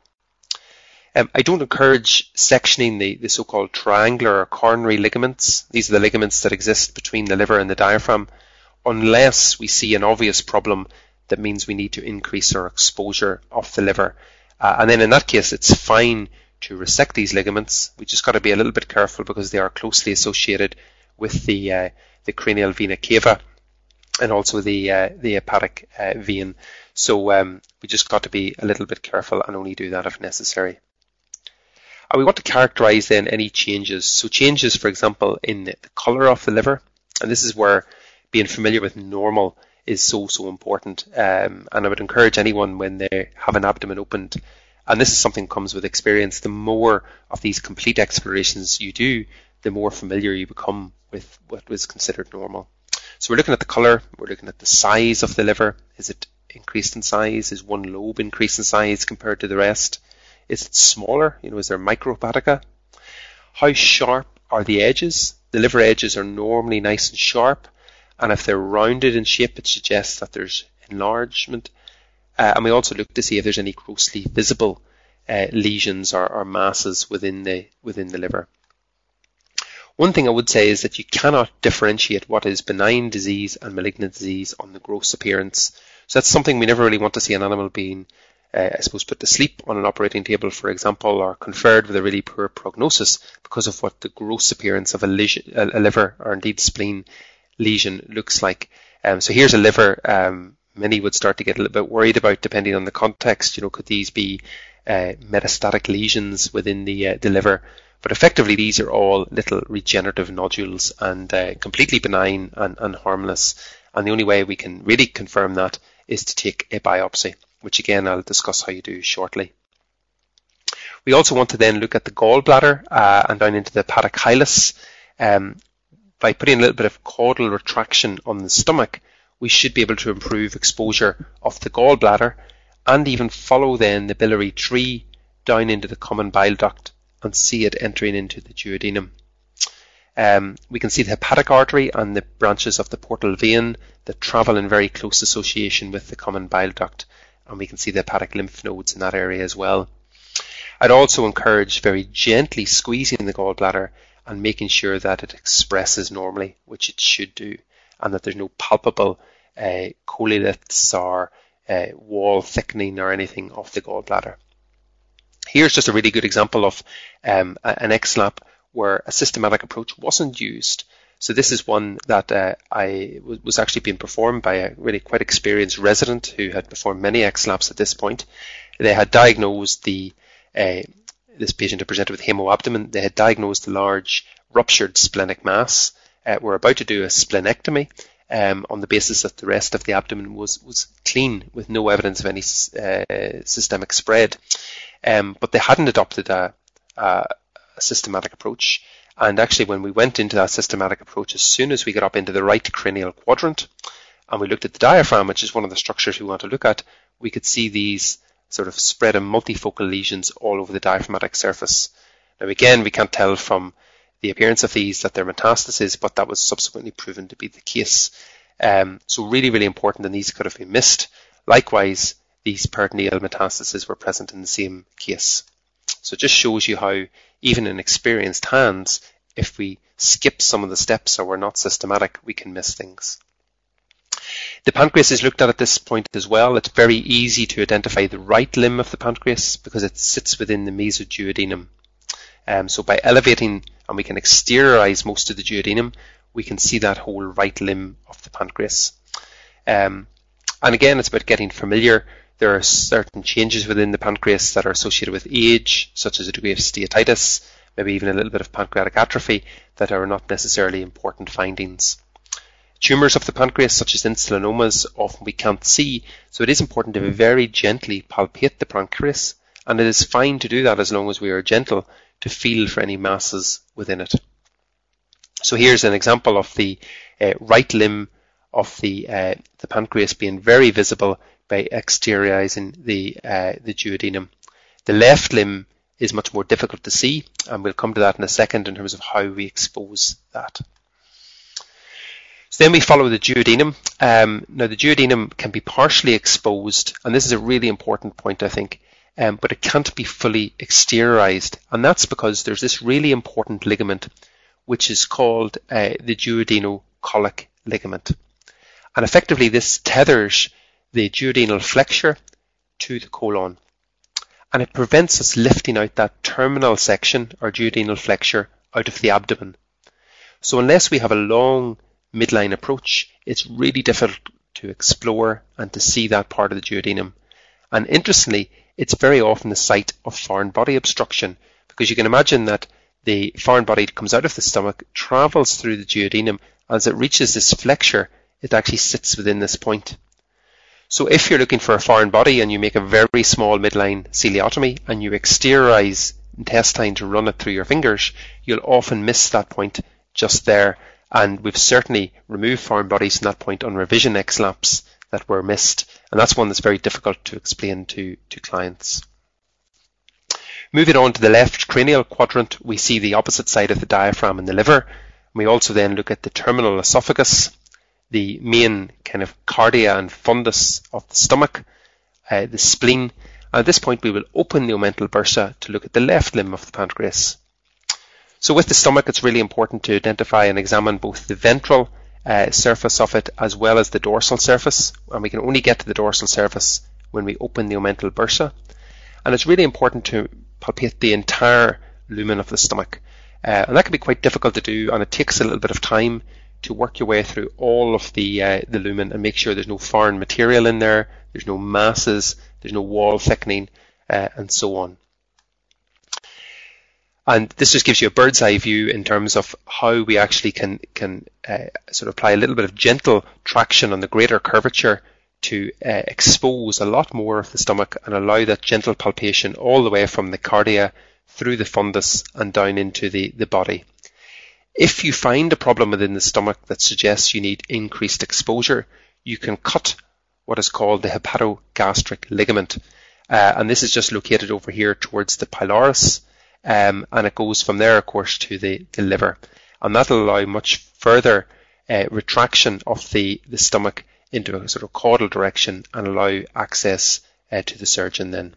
I don't encourage sectioning the so-called triangular or coronary ligaments. These are the ligaments that exist between the liver and the diaphragm, unless we see an obvious problem that means we need to increase our exposure of the liver. And then in that case, it's fine to resect these ligaments. We just got to be a little bit careful because they are closely associated with the cranial vena cava and also the hepatic vein. So we just got to be a little bit careful and only do that if necessary. And we want to characterize then any changes. So changes, for example, in the color of the liver, and this is where being familiar with normal is so important. And I would encourage anyone when they have an abdomen opened, and this is something that comes with experience, the more of these complete explorations you do, the more familiar you become with what was considered normal. So we're looking at the color, we're looking at the size of the liver. Is it increased in size? Is one lobe increased in size compared to the rest? Is it smaller? Is there microhepatica? How sharp are the edges? The liver edges are normally nice and sharp, and if they're rounded in shape, it suggests that there's enlargement. And we also look to see if there's any grossly visible lesions or masses within the liver. One thing I would say is that you cannot differentiate what is benign disease and malignant disease on the gross appearance. So that's something we never really want to see an animal being put to sleep on an operating table, for example, or conferred with a really poor prognosis because of what the gross appearance of a liver or indeed spleen lesion looks like. So here's a liver. Many would start to get a little bit worried about, depending on the context. Could these be metastatic lesions within the liver? But effectively, these are all little regenerative nodules and completely benign and harmless. And the only way we can really confirm that is to take a biopsy, which again I'll discuss how you do shortly. We also want to then look at the gallbladder and down into the hepatic hilus. By putting a little bit of caudal retraction on the stomach, we should be able to improve exposure of the gallbladder and even follow then the biliary tree down into the common bile duct and see it entering into the duodenum. We can see the hepatic artery and the branches of the portal vein that travel in very close association with the common bile duct, and we can see the hepatic lymph nodes in that area as well. I'd also encourage very gently squeezing the gallbladder and making sure that it expresses normally, which it should do, and that there's no palpable cololiths or wall thickening or anything of the gallbladder. Here's just a really good example of an XLAP where a systematic approach wasn't used. So this is one that was actually being performed by a really quite experienced resident who had performed many XLAPs at this point. They had diagnosed this patient had presented with hemoabdomen. They had diagnosed a large ruptured splenic mass. We're about to do a splenectomy on the basis that the rest of the abdomen was clean with no evidence of any systemic spread. But they hadn't adopted a systematic approach. And actually, when we went into that systematic approach, as soon as we got up into the right cranial quadrant and we looked at the diaphragm, which is one of the structures we want to look at, we could see these sort of spread and multifocal lesions all over the diaphragmatic surface. Now, again, we can't tell from the appearance of these that they're metastases, but that was subsequently proven to be the case. So really, really important, and these could have been missed. Likewise, these peritoneal metastases were present in the same case. So it just shows you how, even in experienced hands, if we skip some of the steps or we're not systematic, we can miss things. The pancreas is looked at this point as well. It's very easy to identify the right limb of the pancreas because it sits within the mesoduodenum. So by elevating, and we can exteriorize most of the duodenum, we can see that whole right limb of the pancreas. And again, it's about getting familiar. There are certain changes within the pancreas that are associated with age, such as a degree of steatitis, maybe even a little bit of pancreatic atrophy, that are not necessarily important findings. Tumours of the pancreas, such as insulinomas, often we can't see, so it is important to very gently palpate the pancreas, and it is fine to do that as long as we are gentle to feel for any masses within it. So here's an example of the right limb of the pancreas being very visible by exteriorizing the duodenum. The left limb is much more difficult to see, and we'll come to that in a second in terms of how we expose that. So then we follow the duodenum. Now the duodenum can be partially exposed, and this is a really important point, I think, but it can't be fully exteriorized, and that's because there's this really important ligament which is called the duodenocolic ligament. And effectively this tethers the duodenal flexure to the colon, and it prevents us lifting out that terminal section, or duodenal flexure, out of the abdomen. So unless we have a long midline approach, it's really difficult to explore and to see that part of the duodenum. And interestingly, it's very often the site of foreign body obstruction, because you can imagine that the foreign body comes out of the stomach, travels through the duodenum, and as it reaches this flexure, it actually sits within this point. So if you're looking for a foreign body and you make a very small midline coleotomy and you exteriorize intestine to run it through your fingers, you'll often miss that point just there. And we've certainly removed foreign bodies from that point on revision XLAPs that were missed. And that's one that's very difficult to explain to clients. Moving on to the left cranial quadrant, we see the opposite side of the diaphragm and the liver. We also then look at the terminal esophagus, the main kind of cardia and fundus of the stomach, the spleen. And at this point, we will open the omental bursa to look at the left limb of the pancreas. So with the stomach, it's really important to identify and examine both the ventral surface of it as well as the dorsal surface. And we can only get to the dorsal surface when we open the omental bursa. And it's really important to palpate the entire lumen of the stomach. And that can be quite difficult to do, and it takes a little bit of time to work your way through all of the lumen and make sure there's no foreign material in there, there's no masses, there's no wall thickening, and so on. And this just gives you a bird's eye view in terms of how we actually can sort of apply a little bit of gentle traction on the greater curvature to expose a lot more of the stomach and allow that gentle palpation all the way from the cardia through the fundus and down into the body. If you find a problem within the stomach that suggests you need increased exposure, you can cut what is called the hepatogastric ligament. And this is just located over here towards the pylorus. And it goes from there, of course, to the liver. And that will allow much further retraction of the stomach into a sort of caudal direction and allow access to the surgeon then.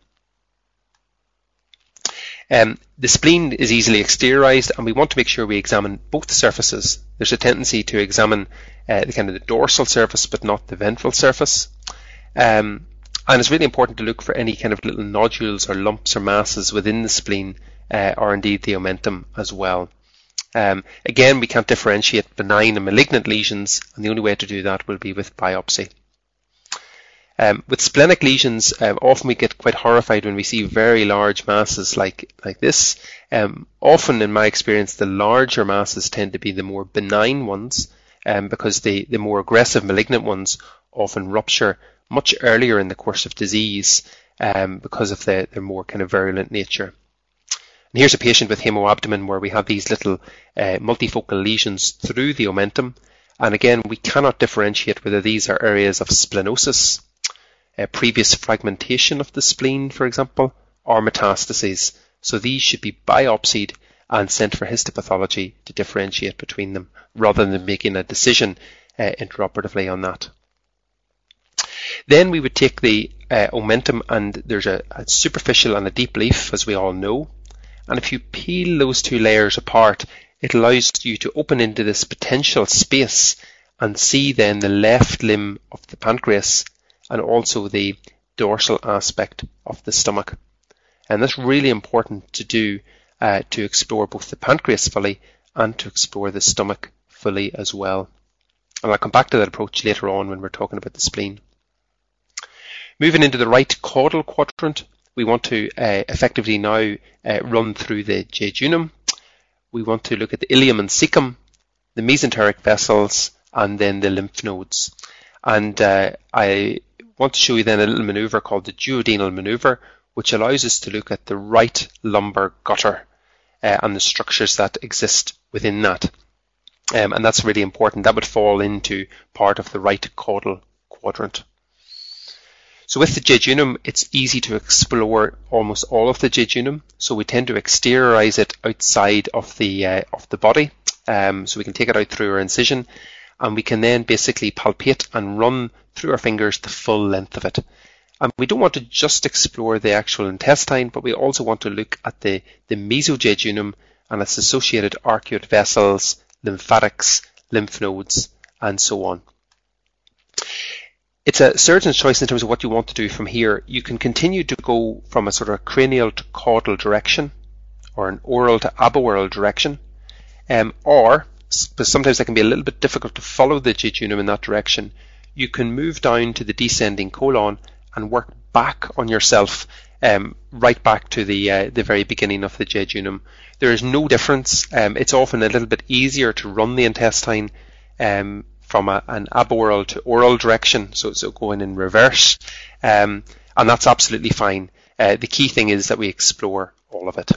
The spleen is easily exteriorized, and we want to make sure we examine both surfaces. There's a tendency to examine the dorsal surface but not the ventral surface. And it's really important to look for any kind of little nodules or lumps or masses within the spleen or indeed the omentum as well. Again, we can't differentiate benign and malignant lesions, and the only way to do that will be with biopsy. With splenic lesions, often we get quite horrified when we see very large masses like this. Often, in my experience, the larger masses tend to be the more benign ones, because the more aggressive malignant ones often rupture much earlier in the course of disease because of their more kind of virulent nature. And here's a patient with hemoabdomen where we have these little multifocal lesions through the omentum. And again, we cannot differentiate whether these are areas of splenosis, previous fragmentation of the spleen, for example, or metastases. So these should be biopsied and sent for histopathology to differentiate between them, rather than making a decision intraoperatively on that. Then we would take the omentum, and there's a superficial and a deep leaf, as we all know. And if you peel those two layers apart, it allows you to open into this potential space and see then the left limb of the pancreas and also the dorsal aspect of the stomach. And that's really important to do to explore both the pancreas fully and to explore the stomach fully as well. And I'll come back to that approach later on when we're talking about the spleen. Moving into the right caudal quadrant, we want to effectively now run through the jejunum. We want to look at the ileum and cecum, the mesenteric vessels, and then the lymph nodes. And I want to show you then a little maneuver called the duodenal maneuver, which allows us to look at the right lumbar gutter and the structures that exist within that. And that's really important. That would fall into part of the right caudal quadrant. So with the jejunum, it's easy to explore almost all of the jejunum. So we tend to exteriorize it outside of the body. So we can take it out through our incision, and we can then basically palpate and run through our fingers the full length of it. And we don't want to just explore the actual intestine, but we also want to look at the mesojejunum and its associated arcuate vessels, lymphatics, lymph nodes, and so on. It's a surgeon's choice in terms of what you want to do from here. You can continue to go from a sort of cranial to caudal direction, or an oral to aboral direction, or, because sometimes it can be a little bit difficult to follow the jejunum in that direction, you can move down to the descending colon and work back on yourself, right back to the very beginning of the jejunum. There is no difference. It's often a little bit easier to run the intestine from an aboral to oral direction, so going in reverse, and that's absolutely fine. The key thing is that we explore all of it.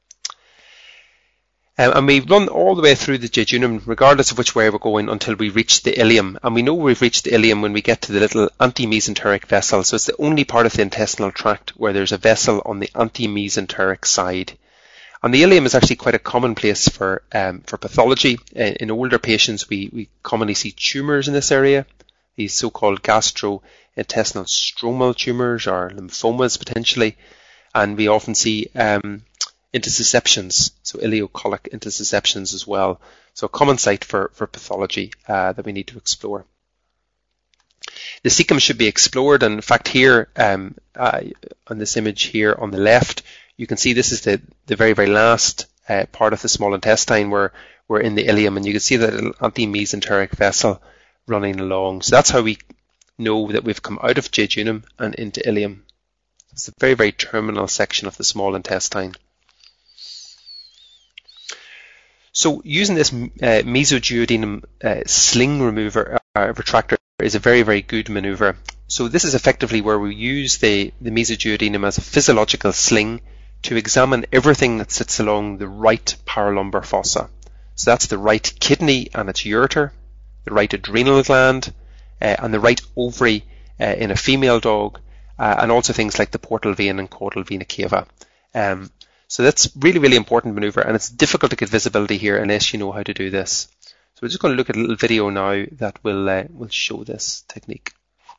And we run all the way through the jejunum, regardless of which way we're going, until we reach the ileum. And we know we've reached the ileum when we get to the little antimesenteric vessel. So it's the only part of the intestinal tract where there's a vessel on the antimesenteric side. And the ileum is actually quite a common place for pathology. In older patients, we commonly see tumours in this area, these so-called gastrointestinal stromal tumours or lymphomas potentially. And we often see intussusceptions, so ileocolic intussusceptions as well. So a common site for pathology that we need to explore. The cecum should be explored, and in fact here on this image here on the left, you can see this is the very, very last part of the small intestine where we're in the ileum, and you can see that little antimesenteric vessel running along. So that's how we know that we've come out of jejunum and into ileum. It's a very, very terminal section of the small intestine. So using this mesoduodenum sling remover retractor is a very, very good maneuver. So this is effectively where we use the mesoduodenum as a physiological sling to examine everything that sits along the right paralumbar fossa. So that's the right kidney and its ureter, the right adrenal gland, and the right ovary in a female dog, and also things like the portal vein and caudal vena cava. So that's really, really important maneuver, and it's difficult to get visibility here unless you know how to do this. So we're just going to look at a little video now that will show this technique.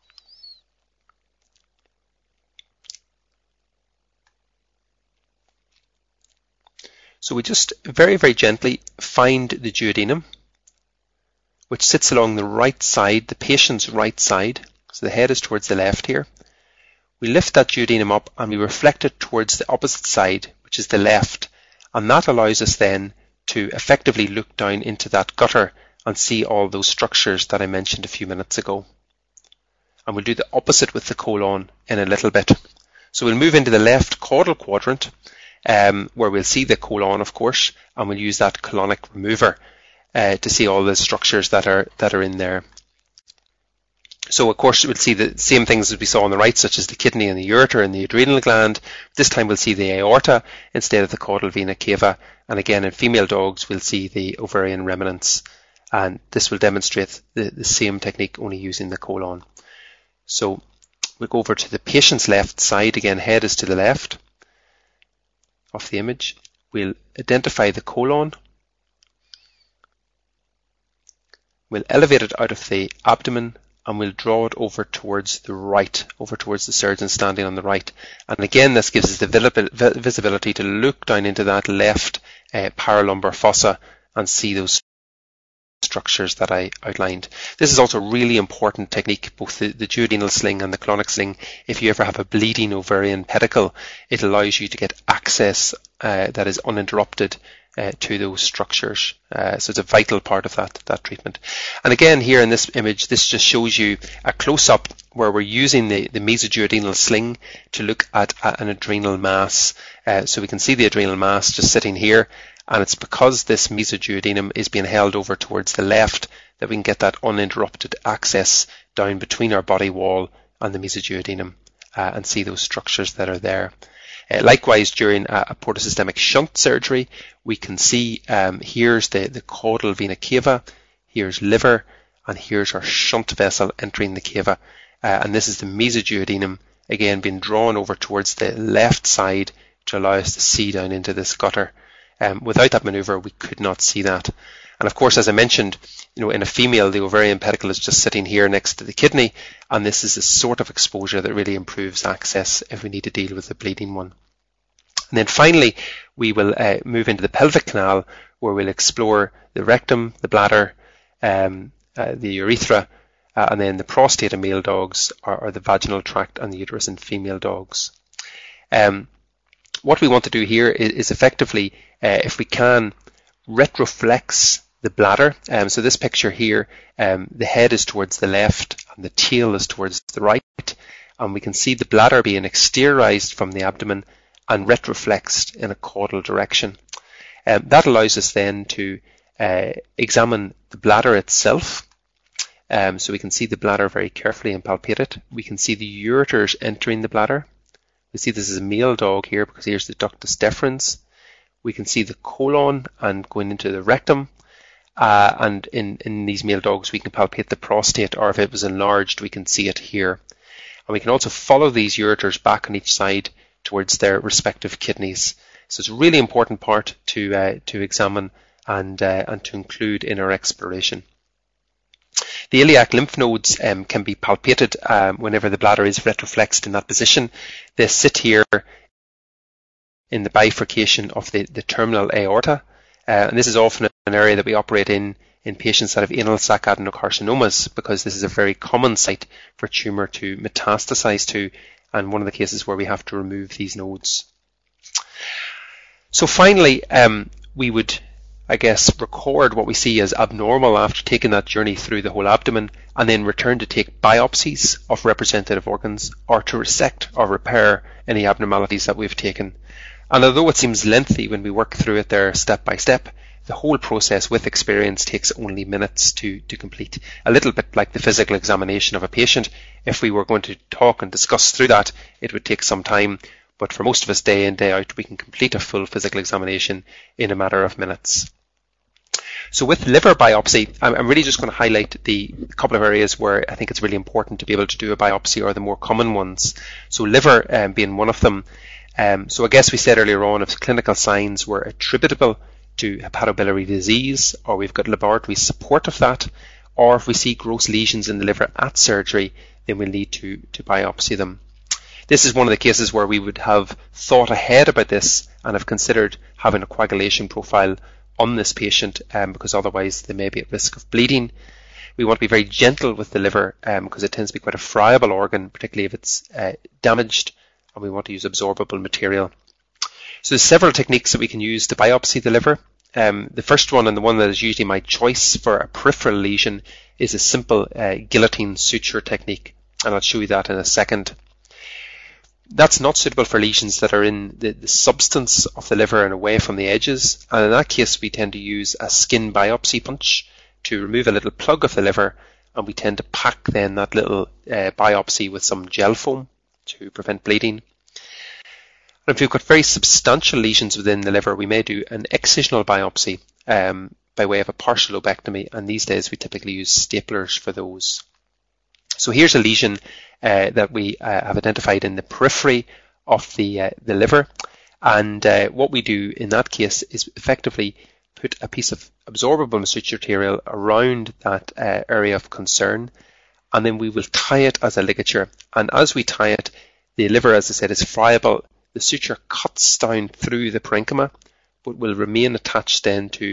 So we just very, very gently find the duodenum, which sits along the right side, the patient's right side. So the head is towards the left here. We lift that duodenum up and we reflect it towards the opposite side, which is the left. And that allows us then to effectively look down into that gutter and see all those structures that I mentioned a few minutes ago. And we'll do the opposite with the colon in a little bit. So we'll move into the left caudal quadrant, where we'll see the colon, of course, and we'll use that colonic remover to see all the structures that are in there. So, of course, we'll see the same things as we saw on the right, such as the kidney and the ureter and the adrenal gland. This time we'll see the aorta instead of the caudal vena cava. And again, in female dogs, we'll see the ovarian remnants. And this will demonstrate the same technique, only using the colon. So we'll go over to the patient's left side. Again, head is to the left of the image. We'll identify the colon. We'll elevate it out of the abdomen, and we'll draw it over towards the right, over towards the surgeon standing on the right. And again, this gives us the visibility to look down into that left paralumbar fossa and see those structures that I outlined. This is also a really important technique, both the duodenal sling and the colonic sling. If you ever have a bleeding ovarian pedicle, it allows you to get access that is uninterrupted to those structures. So it's a vital part of that treatment. And again, here in this image, this just shows you a close-up where we're using the mesoduodenal sling to look at an adrenal mass. So we can see the adrenal mass just sitting here, and it's because this mesoduodenum is being held over towards the left that we can get that uninterrupted access down between our body wall and the mesoduodenum and see those structures that are there. Likewise, during a portosystemic shunt surgery, we can see here's the caudal vena cava, here's liver, and here's our shunt vessel entering the cava. And this is the mesoduodenum, again, being drawn over towards the left side to allow us to see down into this gutter. Without that maneuver, we could not see that. And of course, as I mentioned, in a female, the ovarian pedicle is just sitting here next to the kidney, and this is the sort of exposure that really improves access if we need to deal with a bleeding one. And then finally, we will move into the pelvic canal, where we'll explore the rectum, the bladder, the urethra, and then the prostate in male dogs, or the vaginal tract and the uterus in female dogs. What we want to do here is effectively, if we can, retroflex the bladder. So this picture here, the head is towards the left and the tail is towards the right, and we can see the bladder being exteriorized from the abdomen and retroflexed in a caudal direction. That allows us then to examine the bladder itself. So we can see the bladder very carefully and palpate it. We can see the ureters entering the bladder. We see this is a male dog here because here's the ductus deferens. We can see the colon and going into the rectum. And in these male dogs, we can palpate the prostate, or if it was enlarged, we can see it here. And we can also follow these ureters back on each side towards their respective kidneys. So it's a really important part to examine and to include in our exploration. The iliac lymph nodes can be palpated whenever the bladder is retroflexed in that position. They sit here in the bifurcation of the terminal aorta, and this is often an area that we operate in patients that have anal sac adenocarcinomas, because this is a very common site for tumour to metastasize to, and one of the cases where we have to remove these nodes. So finally, we would, I guess, record what we see as abnormal after taking that journey through the whole abdomen, and then return to take biopsies of representative organs, or to resect or repair any abnormalities that we've taken. And although it seems lengthy when we work through it there step by step, the whole process with experience takes only minutes to complete. A little bit like the physical examination of a patient. If we were going to talk and discuss through that, it would take some time, but for most of us, day in, day out, we can complete a full physical examination in a matter of minutes. So with liver biopsy, I'm really just going to highlight the couple of areas where I think it's really important to be able to do a biopsy, or the more common ones. So liver being one of them. So I guess we said earlier on, if clinical signs were attributable to hepatobiliary disease, or we've got laboratory support of that, or if we see gross lesions in the liver at surgery, then we'll need to biopsy them. This is one of the cases where we would have thought ahead about this and have considered having a coagulation profile on this patient, because otherwise they may be at risk of bleeding. We want to be very gentle with the liver because it tends to be quite a friable organ, particularly if it's damaged, and we want to use absorbable material. So there's several techniques that we can use to biopsy the liver. The first one, and the one that is usually my choice for a peripheral lesion, is a simple guillotine suture technique, and I'll show you that in a second. That's not suitable for lesions that are in the substance of the liver and away from the edges, and in that case we tend to use a skin biopsy punch to remove a little plug of the liver, and we tend to pack then that little biopsy with some gel foam to prevent bleeding. And if we've got very substantial lesions within the liver, we may do an excisional biopsy by way of a partial lobectomy, and these days we typically use staplers for those. So here's a lesion that we have identified in the periphery of the liver, and what we do in that case is effectively put a piece of absorbable suture material around that area of concern, and then we will tie it as a ligature. And as we tie it, the liver, as I said, is friable. The suture cuts down through the parenchyma, but will remain attached then to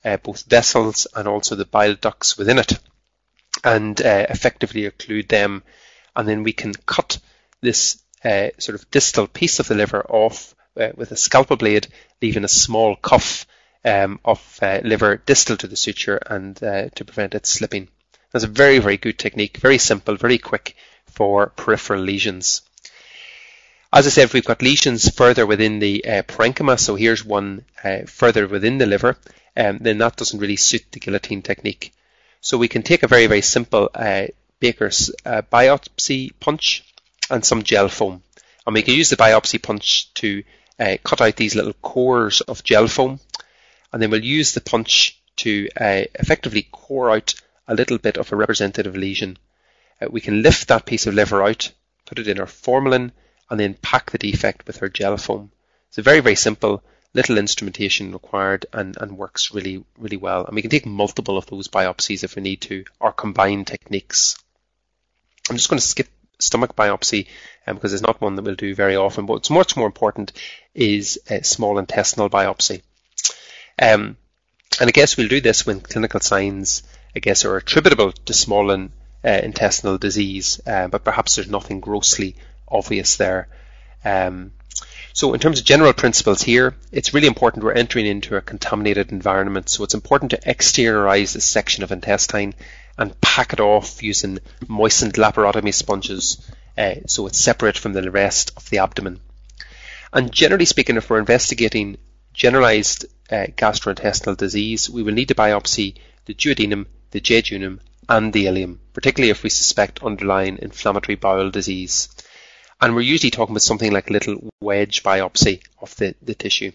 both vessels and also the bile ducts within it, and effectively occlude them. And then we can cut this sort of distal piece of the liver off with a scalpel blade, leaving a small cuff of liver distal to the suture and to prevent it slipping. That's a very, very good technique, very simple, very quick for peripheral lesions. As I said, if we've got lesions further within the parenchyma, so here's one further within the liver, then that doesn't really suit the guillotine technique. So we can take a very, very simple Baker's biopsy punch and some gel foam. And we can use the biopsy punch to cut out these little cores of gel foam. And then we'll use the punch to effectively core out a little bit of a representative lesion. We can lift that piece of liver out, put it in our formalin, and then pack the defect with our gel foam. It's a very, very simple, little instrumentation required, and works really, really well. And we can take multiple of those biopsies if we need to, or combine techniques. I'm just going to skip stomach biopsy because it's not one that we'll do very often. But what's much more important is small intestinal biopsy. And I guess we'll do this when clinical signs, are attributable to small intestinal disease, but perhaps there's nothing grossly obvious there. So in terms of general principles here, it's really important we're entering into a contaminated environment. So it's important to exteriorize this section of intestine and pack it off using moistened laparotomy sponges so it's separate from the rest of the abdomen. And generally speaking, if we're investigating generalized gastrointestinal disease, we will need to biopsy the duodenum, the jejunum, and the ileum, particularly if we suspect underlying inflammatory bowel disease. And we're usually talking about something like a little wedge biopsy of the tissue.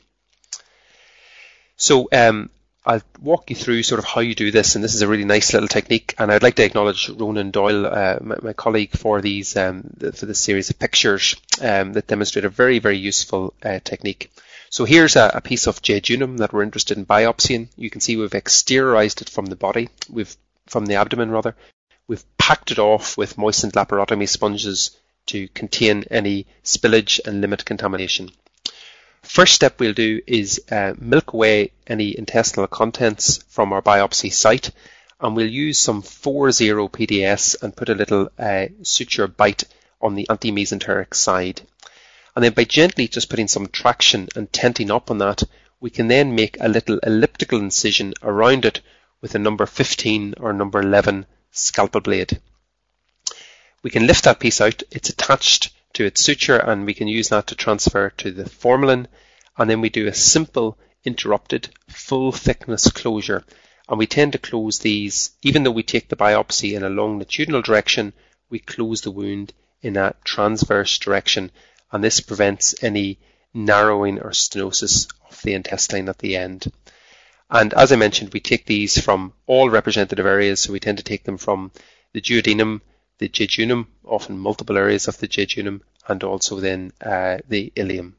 So I'll walk you through sort of how you do this, and this is a really nice little technique. And I'd like to acknowledge Ronan Doyle, my colleague, for these for this series of pictures that demonstrate a very, very useful technique. So here's a piece of jejunum that we're interested in biopsying. You can see we've exteriorized it from the body, from the abdomen rather. We've packed it off with moistened laparotomy sponges to contain any spillage and limit contamination. First step we'll do is milk away any intestinal contents from our biopsy site, and we'll use some 4-0 PDS and put a little suture bite on the antimesenteric side. And then by gently just putting some traction and tenting up on that, we can then make a little elliptical incision around it with a number 15 or number 11 scalpel blade. We can lift that piece out. It's attached to its suture, and we can use that to transfer to the formalin. And then we do a simple interrupted full thickness closure. And we tend to close these, even though we take the biopsy in a longitudinal direction, we close the wound in a transverse direction. And this prevents any narrowing or stenosis of the intestine at the end. And as I mentioned, we take these from all representative areas. So we tend to take them from the duodenum, the jejunum, often multiple areas of the jejunum, and also then the ileum.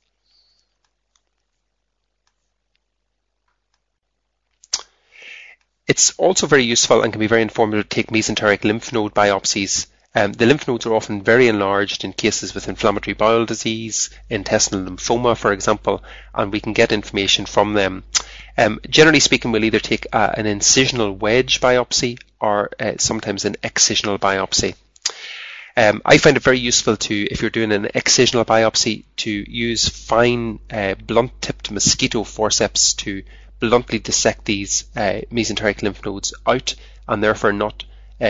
It's also very useful and can be very informative to take mesenteric lymph node biopsies. The lymph nodes are often very enlarged in cases with inflammatory bowel disease, intestinal lymphoma, for example, and we can get information from them. Generally speaking, we'll either take an incisional wedge biopsy or sometimes an excisional biopsy. I find it very useful if you're doing an excisional biopsy, to use fine blunt-tipped mosquito forceps to bluntly dissect these mesenteric lymph nodes out, and therefore not,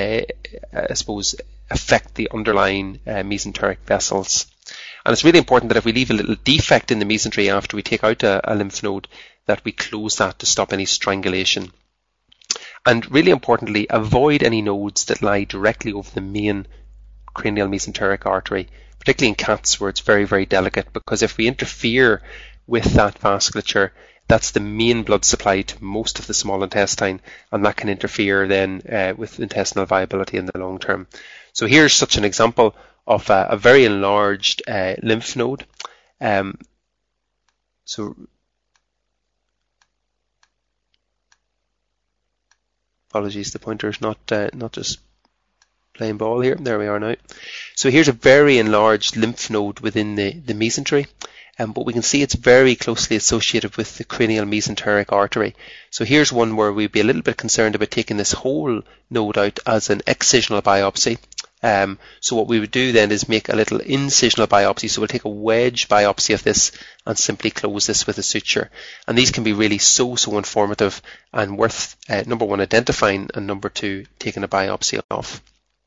affect the underlying mesenteric vessels. And it's really important that if we leave a little defect in the mesentery after we take out a lymph node, that we close that to stop any strangulation. And really importantly, avoid any nodes that lie directly over the main cranial mesenteric artery, particularly in cats where it's very, very delicate, because if we interfere with that vasculature, that's the main blood supply to most of the small intestine, and that can interfere then with intestinal viability in the long term. So here's such an example of a very enlarged lymph node. Apologies, the pointer is not just playing ball here. There we are now. So here's a very enlarged lymph node within the mesentery. but we can see it's very closely associated with the cranial mesenteric artery. So here's one where we'd be a little bit concerned about taking this whole node out as an excisional biopsy. So what we would do then is make a little incisional biopsy. So we'll take a wedge biopsy of this and simply close this with a suture. And these can be really so informative and worth, number one, identifying, and number two, taking a biopsy of.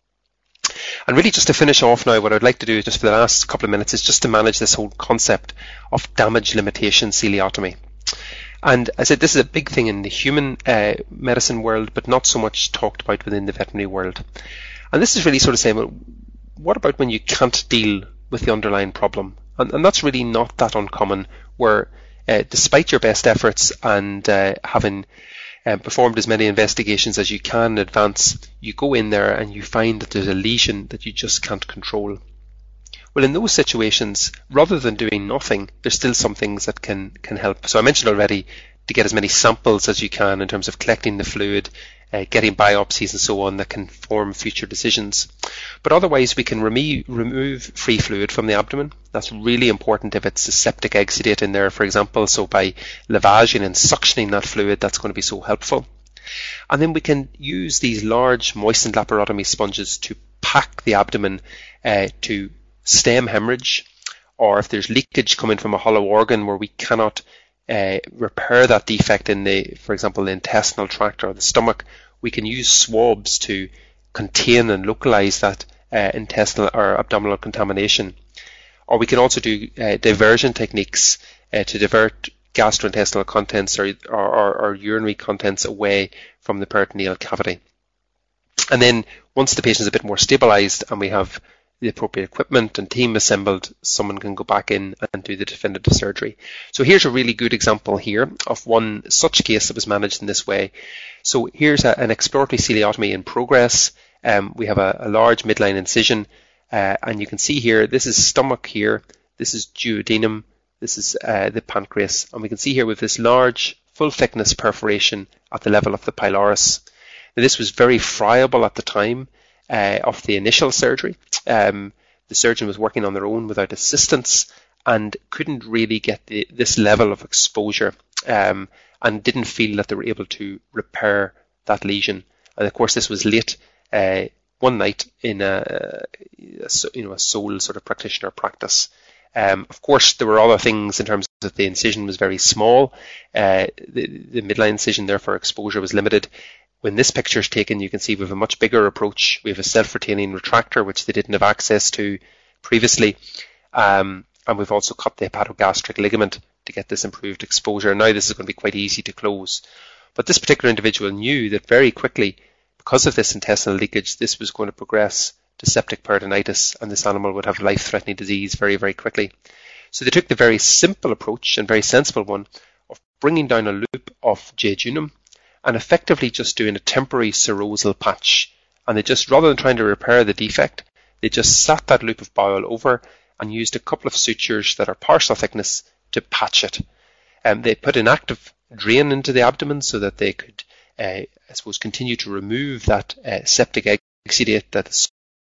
And really just to finish off now, what I'd like to do just for the last couple of minutes is just to manage this whole concept of damage limitation coelotomy. And I said this is a big thing in the human medicine world, but not so much talked about within the veterinary world. And this is really sort of saying, well, what about when you can't deal with the underlying problem? And that's really not that uncommon, where despite your best efforts and having performed as many investigations as you can in advance, you go in there and you find that there's a lesion that you just can't control. Well, in those situations, rather than doing nothing, there's still some things that can help. So I mentioned already to get as many samples as you can in terms of collecting the fluid, getting biopsies and so on that can form future decisions. But otherwise, we can remove free fluid from the abdomen. That's really important if it's a septic exudate in there, for example. So by lavaging and suctioning that fluid, that's going to be so helpful. And then we can use these large moistened laparotomy sponges to pack the abdomen to stem hemorrhage, or if there's leakage coming from a hollow organ where we cannot repair that defect in the, for example, the intestinal tract or the stomach, we can use swabs to contain and localize that intestinal or abdominal contamination. Or we can also do diversion techniques to divert gastrointestinal contents or urinary contents away from the peritoneal cavity. And then once the patient is a bit more stabilized and we have the appropriate equipment and team assembled, someone can go back in and do the definitive surgery. So here's a really good example here of one such case that was managed in this way. So here's an exploratory coelotomy in progress. We have a large midline incision, and you can see here, this is stomach here, this is duodenum, this is the pancreas, and we can see here with this large full thickness perforation at the level of the pylorus. Now, this was very friable at the time of the initial surgery. The surgeon was working on their own without assistance and couldn't really get this level of exposure, and didn't feel that they were able to repair that lesion. And of course, this was late one night in a sole sort of practitioner practice. Of course, there were other things in terms of the incision was very small. The midline incision, therefore, exposure was limited. When this picture is taken, you can see we have a much bigger approach. We have a self-retaining retractor, which they didn't have access to previously. And we've also cut the hepatogastric ligament to get this improved exposure. Now this is going to be quite easy to close. But this particular individual knew that very quickly, because of this intestinal leakage, this was going to progress to septic peritonitis, and this animal would have life-threatening disease very, very quickly. So they took the very simple approach and very sensible one of bringing down a loop of jejunum and effectively just doing a temporary serosal patch. And they just, rather than trying to repair the defect, they just sat that loop of bowel over and used a couple of sutures that are partial thickness to patch it. They put an active drain into the abdomen so that they could, I suppose, continue to remove that septic exudate that is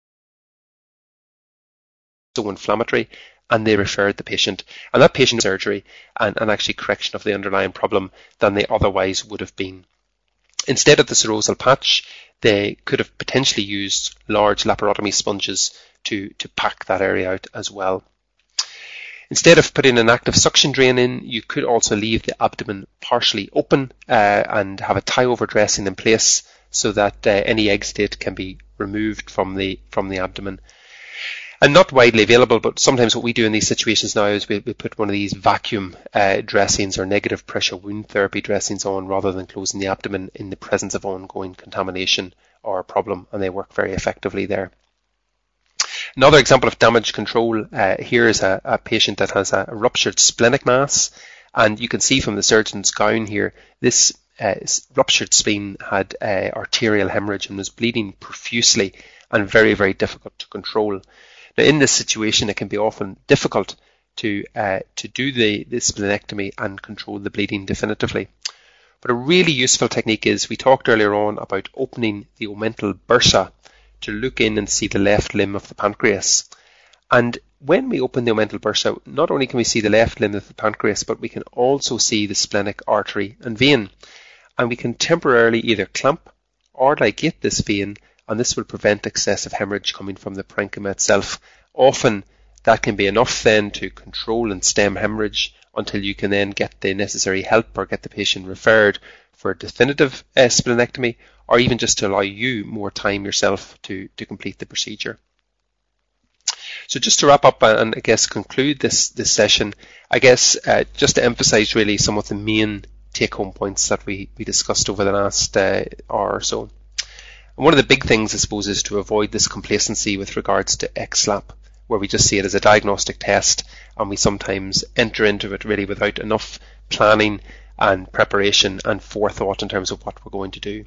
so inflammatory, and they referred the patient. And that patient surgery and actually correction of the underlying problem than they otherwise would have been. Instead of the serosal patch, they could have potentially used large laparotomy sponges to pack that area out as well. Instead of putting an active suction drain in, you could also leave the abdomen partially open and have a tie-over dressing in place so that any exudate can be removed from the abdomen. And not widely available, but sometimes what we do in these situations now is we put one of these vacuum dressings or negative pressure wound therapy dressings on rather than closing the abdomen in the presence of ongoing contamination or a problem, and they work very effectively there. Another example of damage control, here is a patient that has a ruptured splenic mass, and you can see from the surgeon's gown here, this ruptured spleen had arterial hemorrhage and was bleeding profusely and very, very difficult to control. Now, in this situation, it can be often difficult to do the splenectomy and control the bleeding definitively. But a really useful technique is, we talked earlier on about opening the omental bursa to look in and see the left limb of the pancreas. And when we open the omental bursa, not only can we see the left limb of the pancreas, but we can also see the splenic artery and vein. And we can temporarily either clamp or ligate this vein, and this will prevent excessive hemorrhage coming from the parenchyma itself. Often that can be enough then to control and stem hemorrhage until you can then get the necessary help or get the patient referred for a definitive splenectomy, or even just to allow you more time yourself to complete the procedure. So just to wrap up and I guess conclude this session, I guess just to emphasize really some of the main take-home points that we discussed over the last hour or so. And one of the big things, I suppose, is to avoid this complacency with regards to XLAP, where we just see it as a diagnostic test and we sometimes enter into it really without enough planning and preparation and forethought in terms of what we're going to do.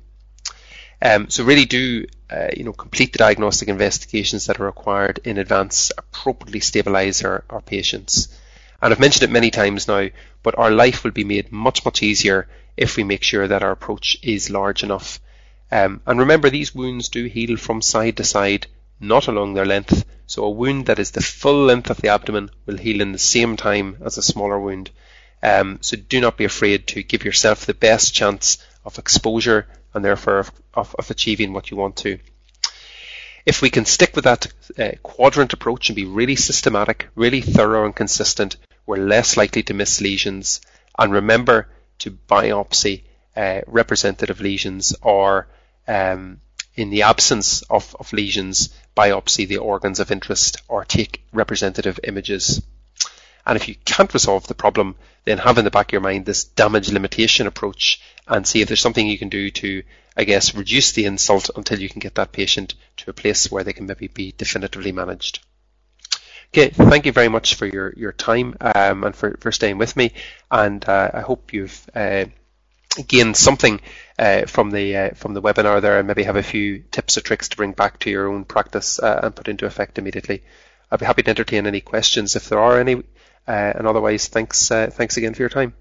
So really do complete the diagnostic investigations that are required in advance, appropriately stabilize our patients. And I've mentioned it many times now, but our life will be made much, much easier if we make sure that our approach is large enough. And remember, these wounds do heal from side to side, not along their length. So a wound that is the full length of the abdomen will heal in the same time as a smaller wound. So do not be afraid to give yourself the best chance of exposure and therefore of achieving what you want to. If we can stick with that quadrant approach and be really systematic, really thorough and consistent, we're less likely to miss lesions. And remember to biopsy representative lesions, or in the absence of lesions, biopsy the organs of interest or take representative images. And if you can't resolve the problem, then have in the back of your mind this damage limitation approach and see if there's something you can do to, I guess, reduce the insult until you can get that patient to a place where they can maybe be definitively managed. Okay, thank you very much for your time and for staying with me. And I hope you've gained something from the webinar there, and maybe have a few tips or tricks to bring back to your own practice and put into effect immediately. I'd be happy to entertain any questions if there are any. And otherwise, thanks again for your time.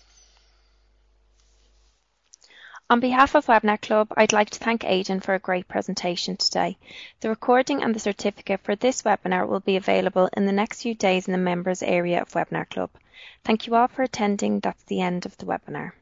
On behalf of Webinar Club, I'd like to thank Aidan for a great presentation today. The recording and the certificate for this webinar will be available in the next few days in the members area of Webinar Club. Thank you all for attending. That's the end of the webinar.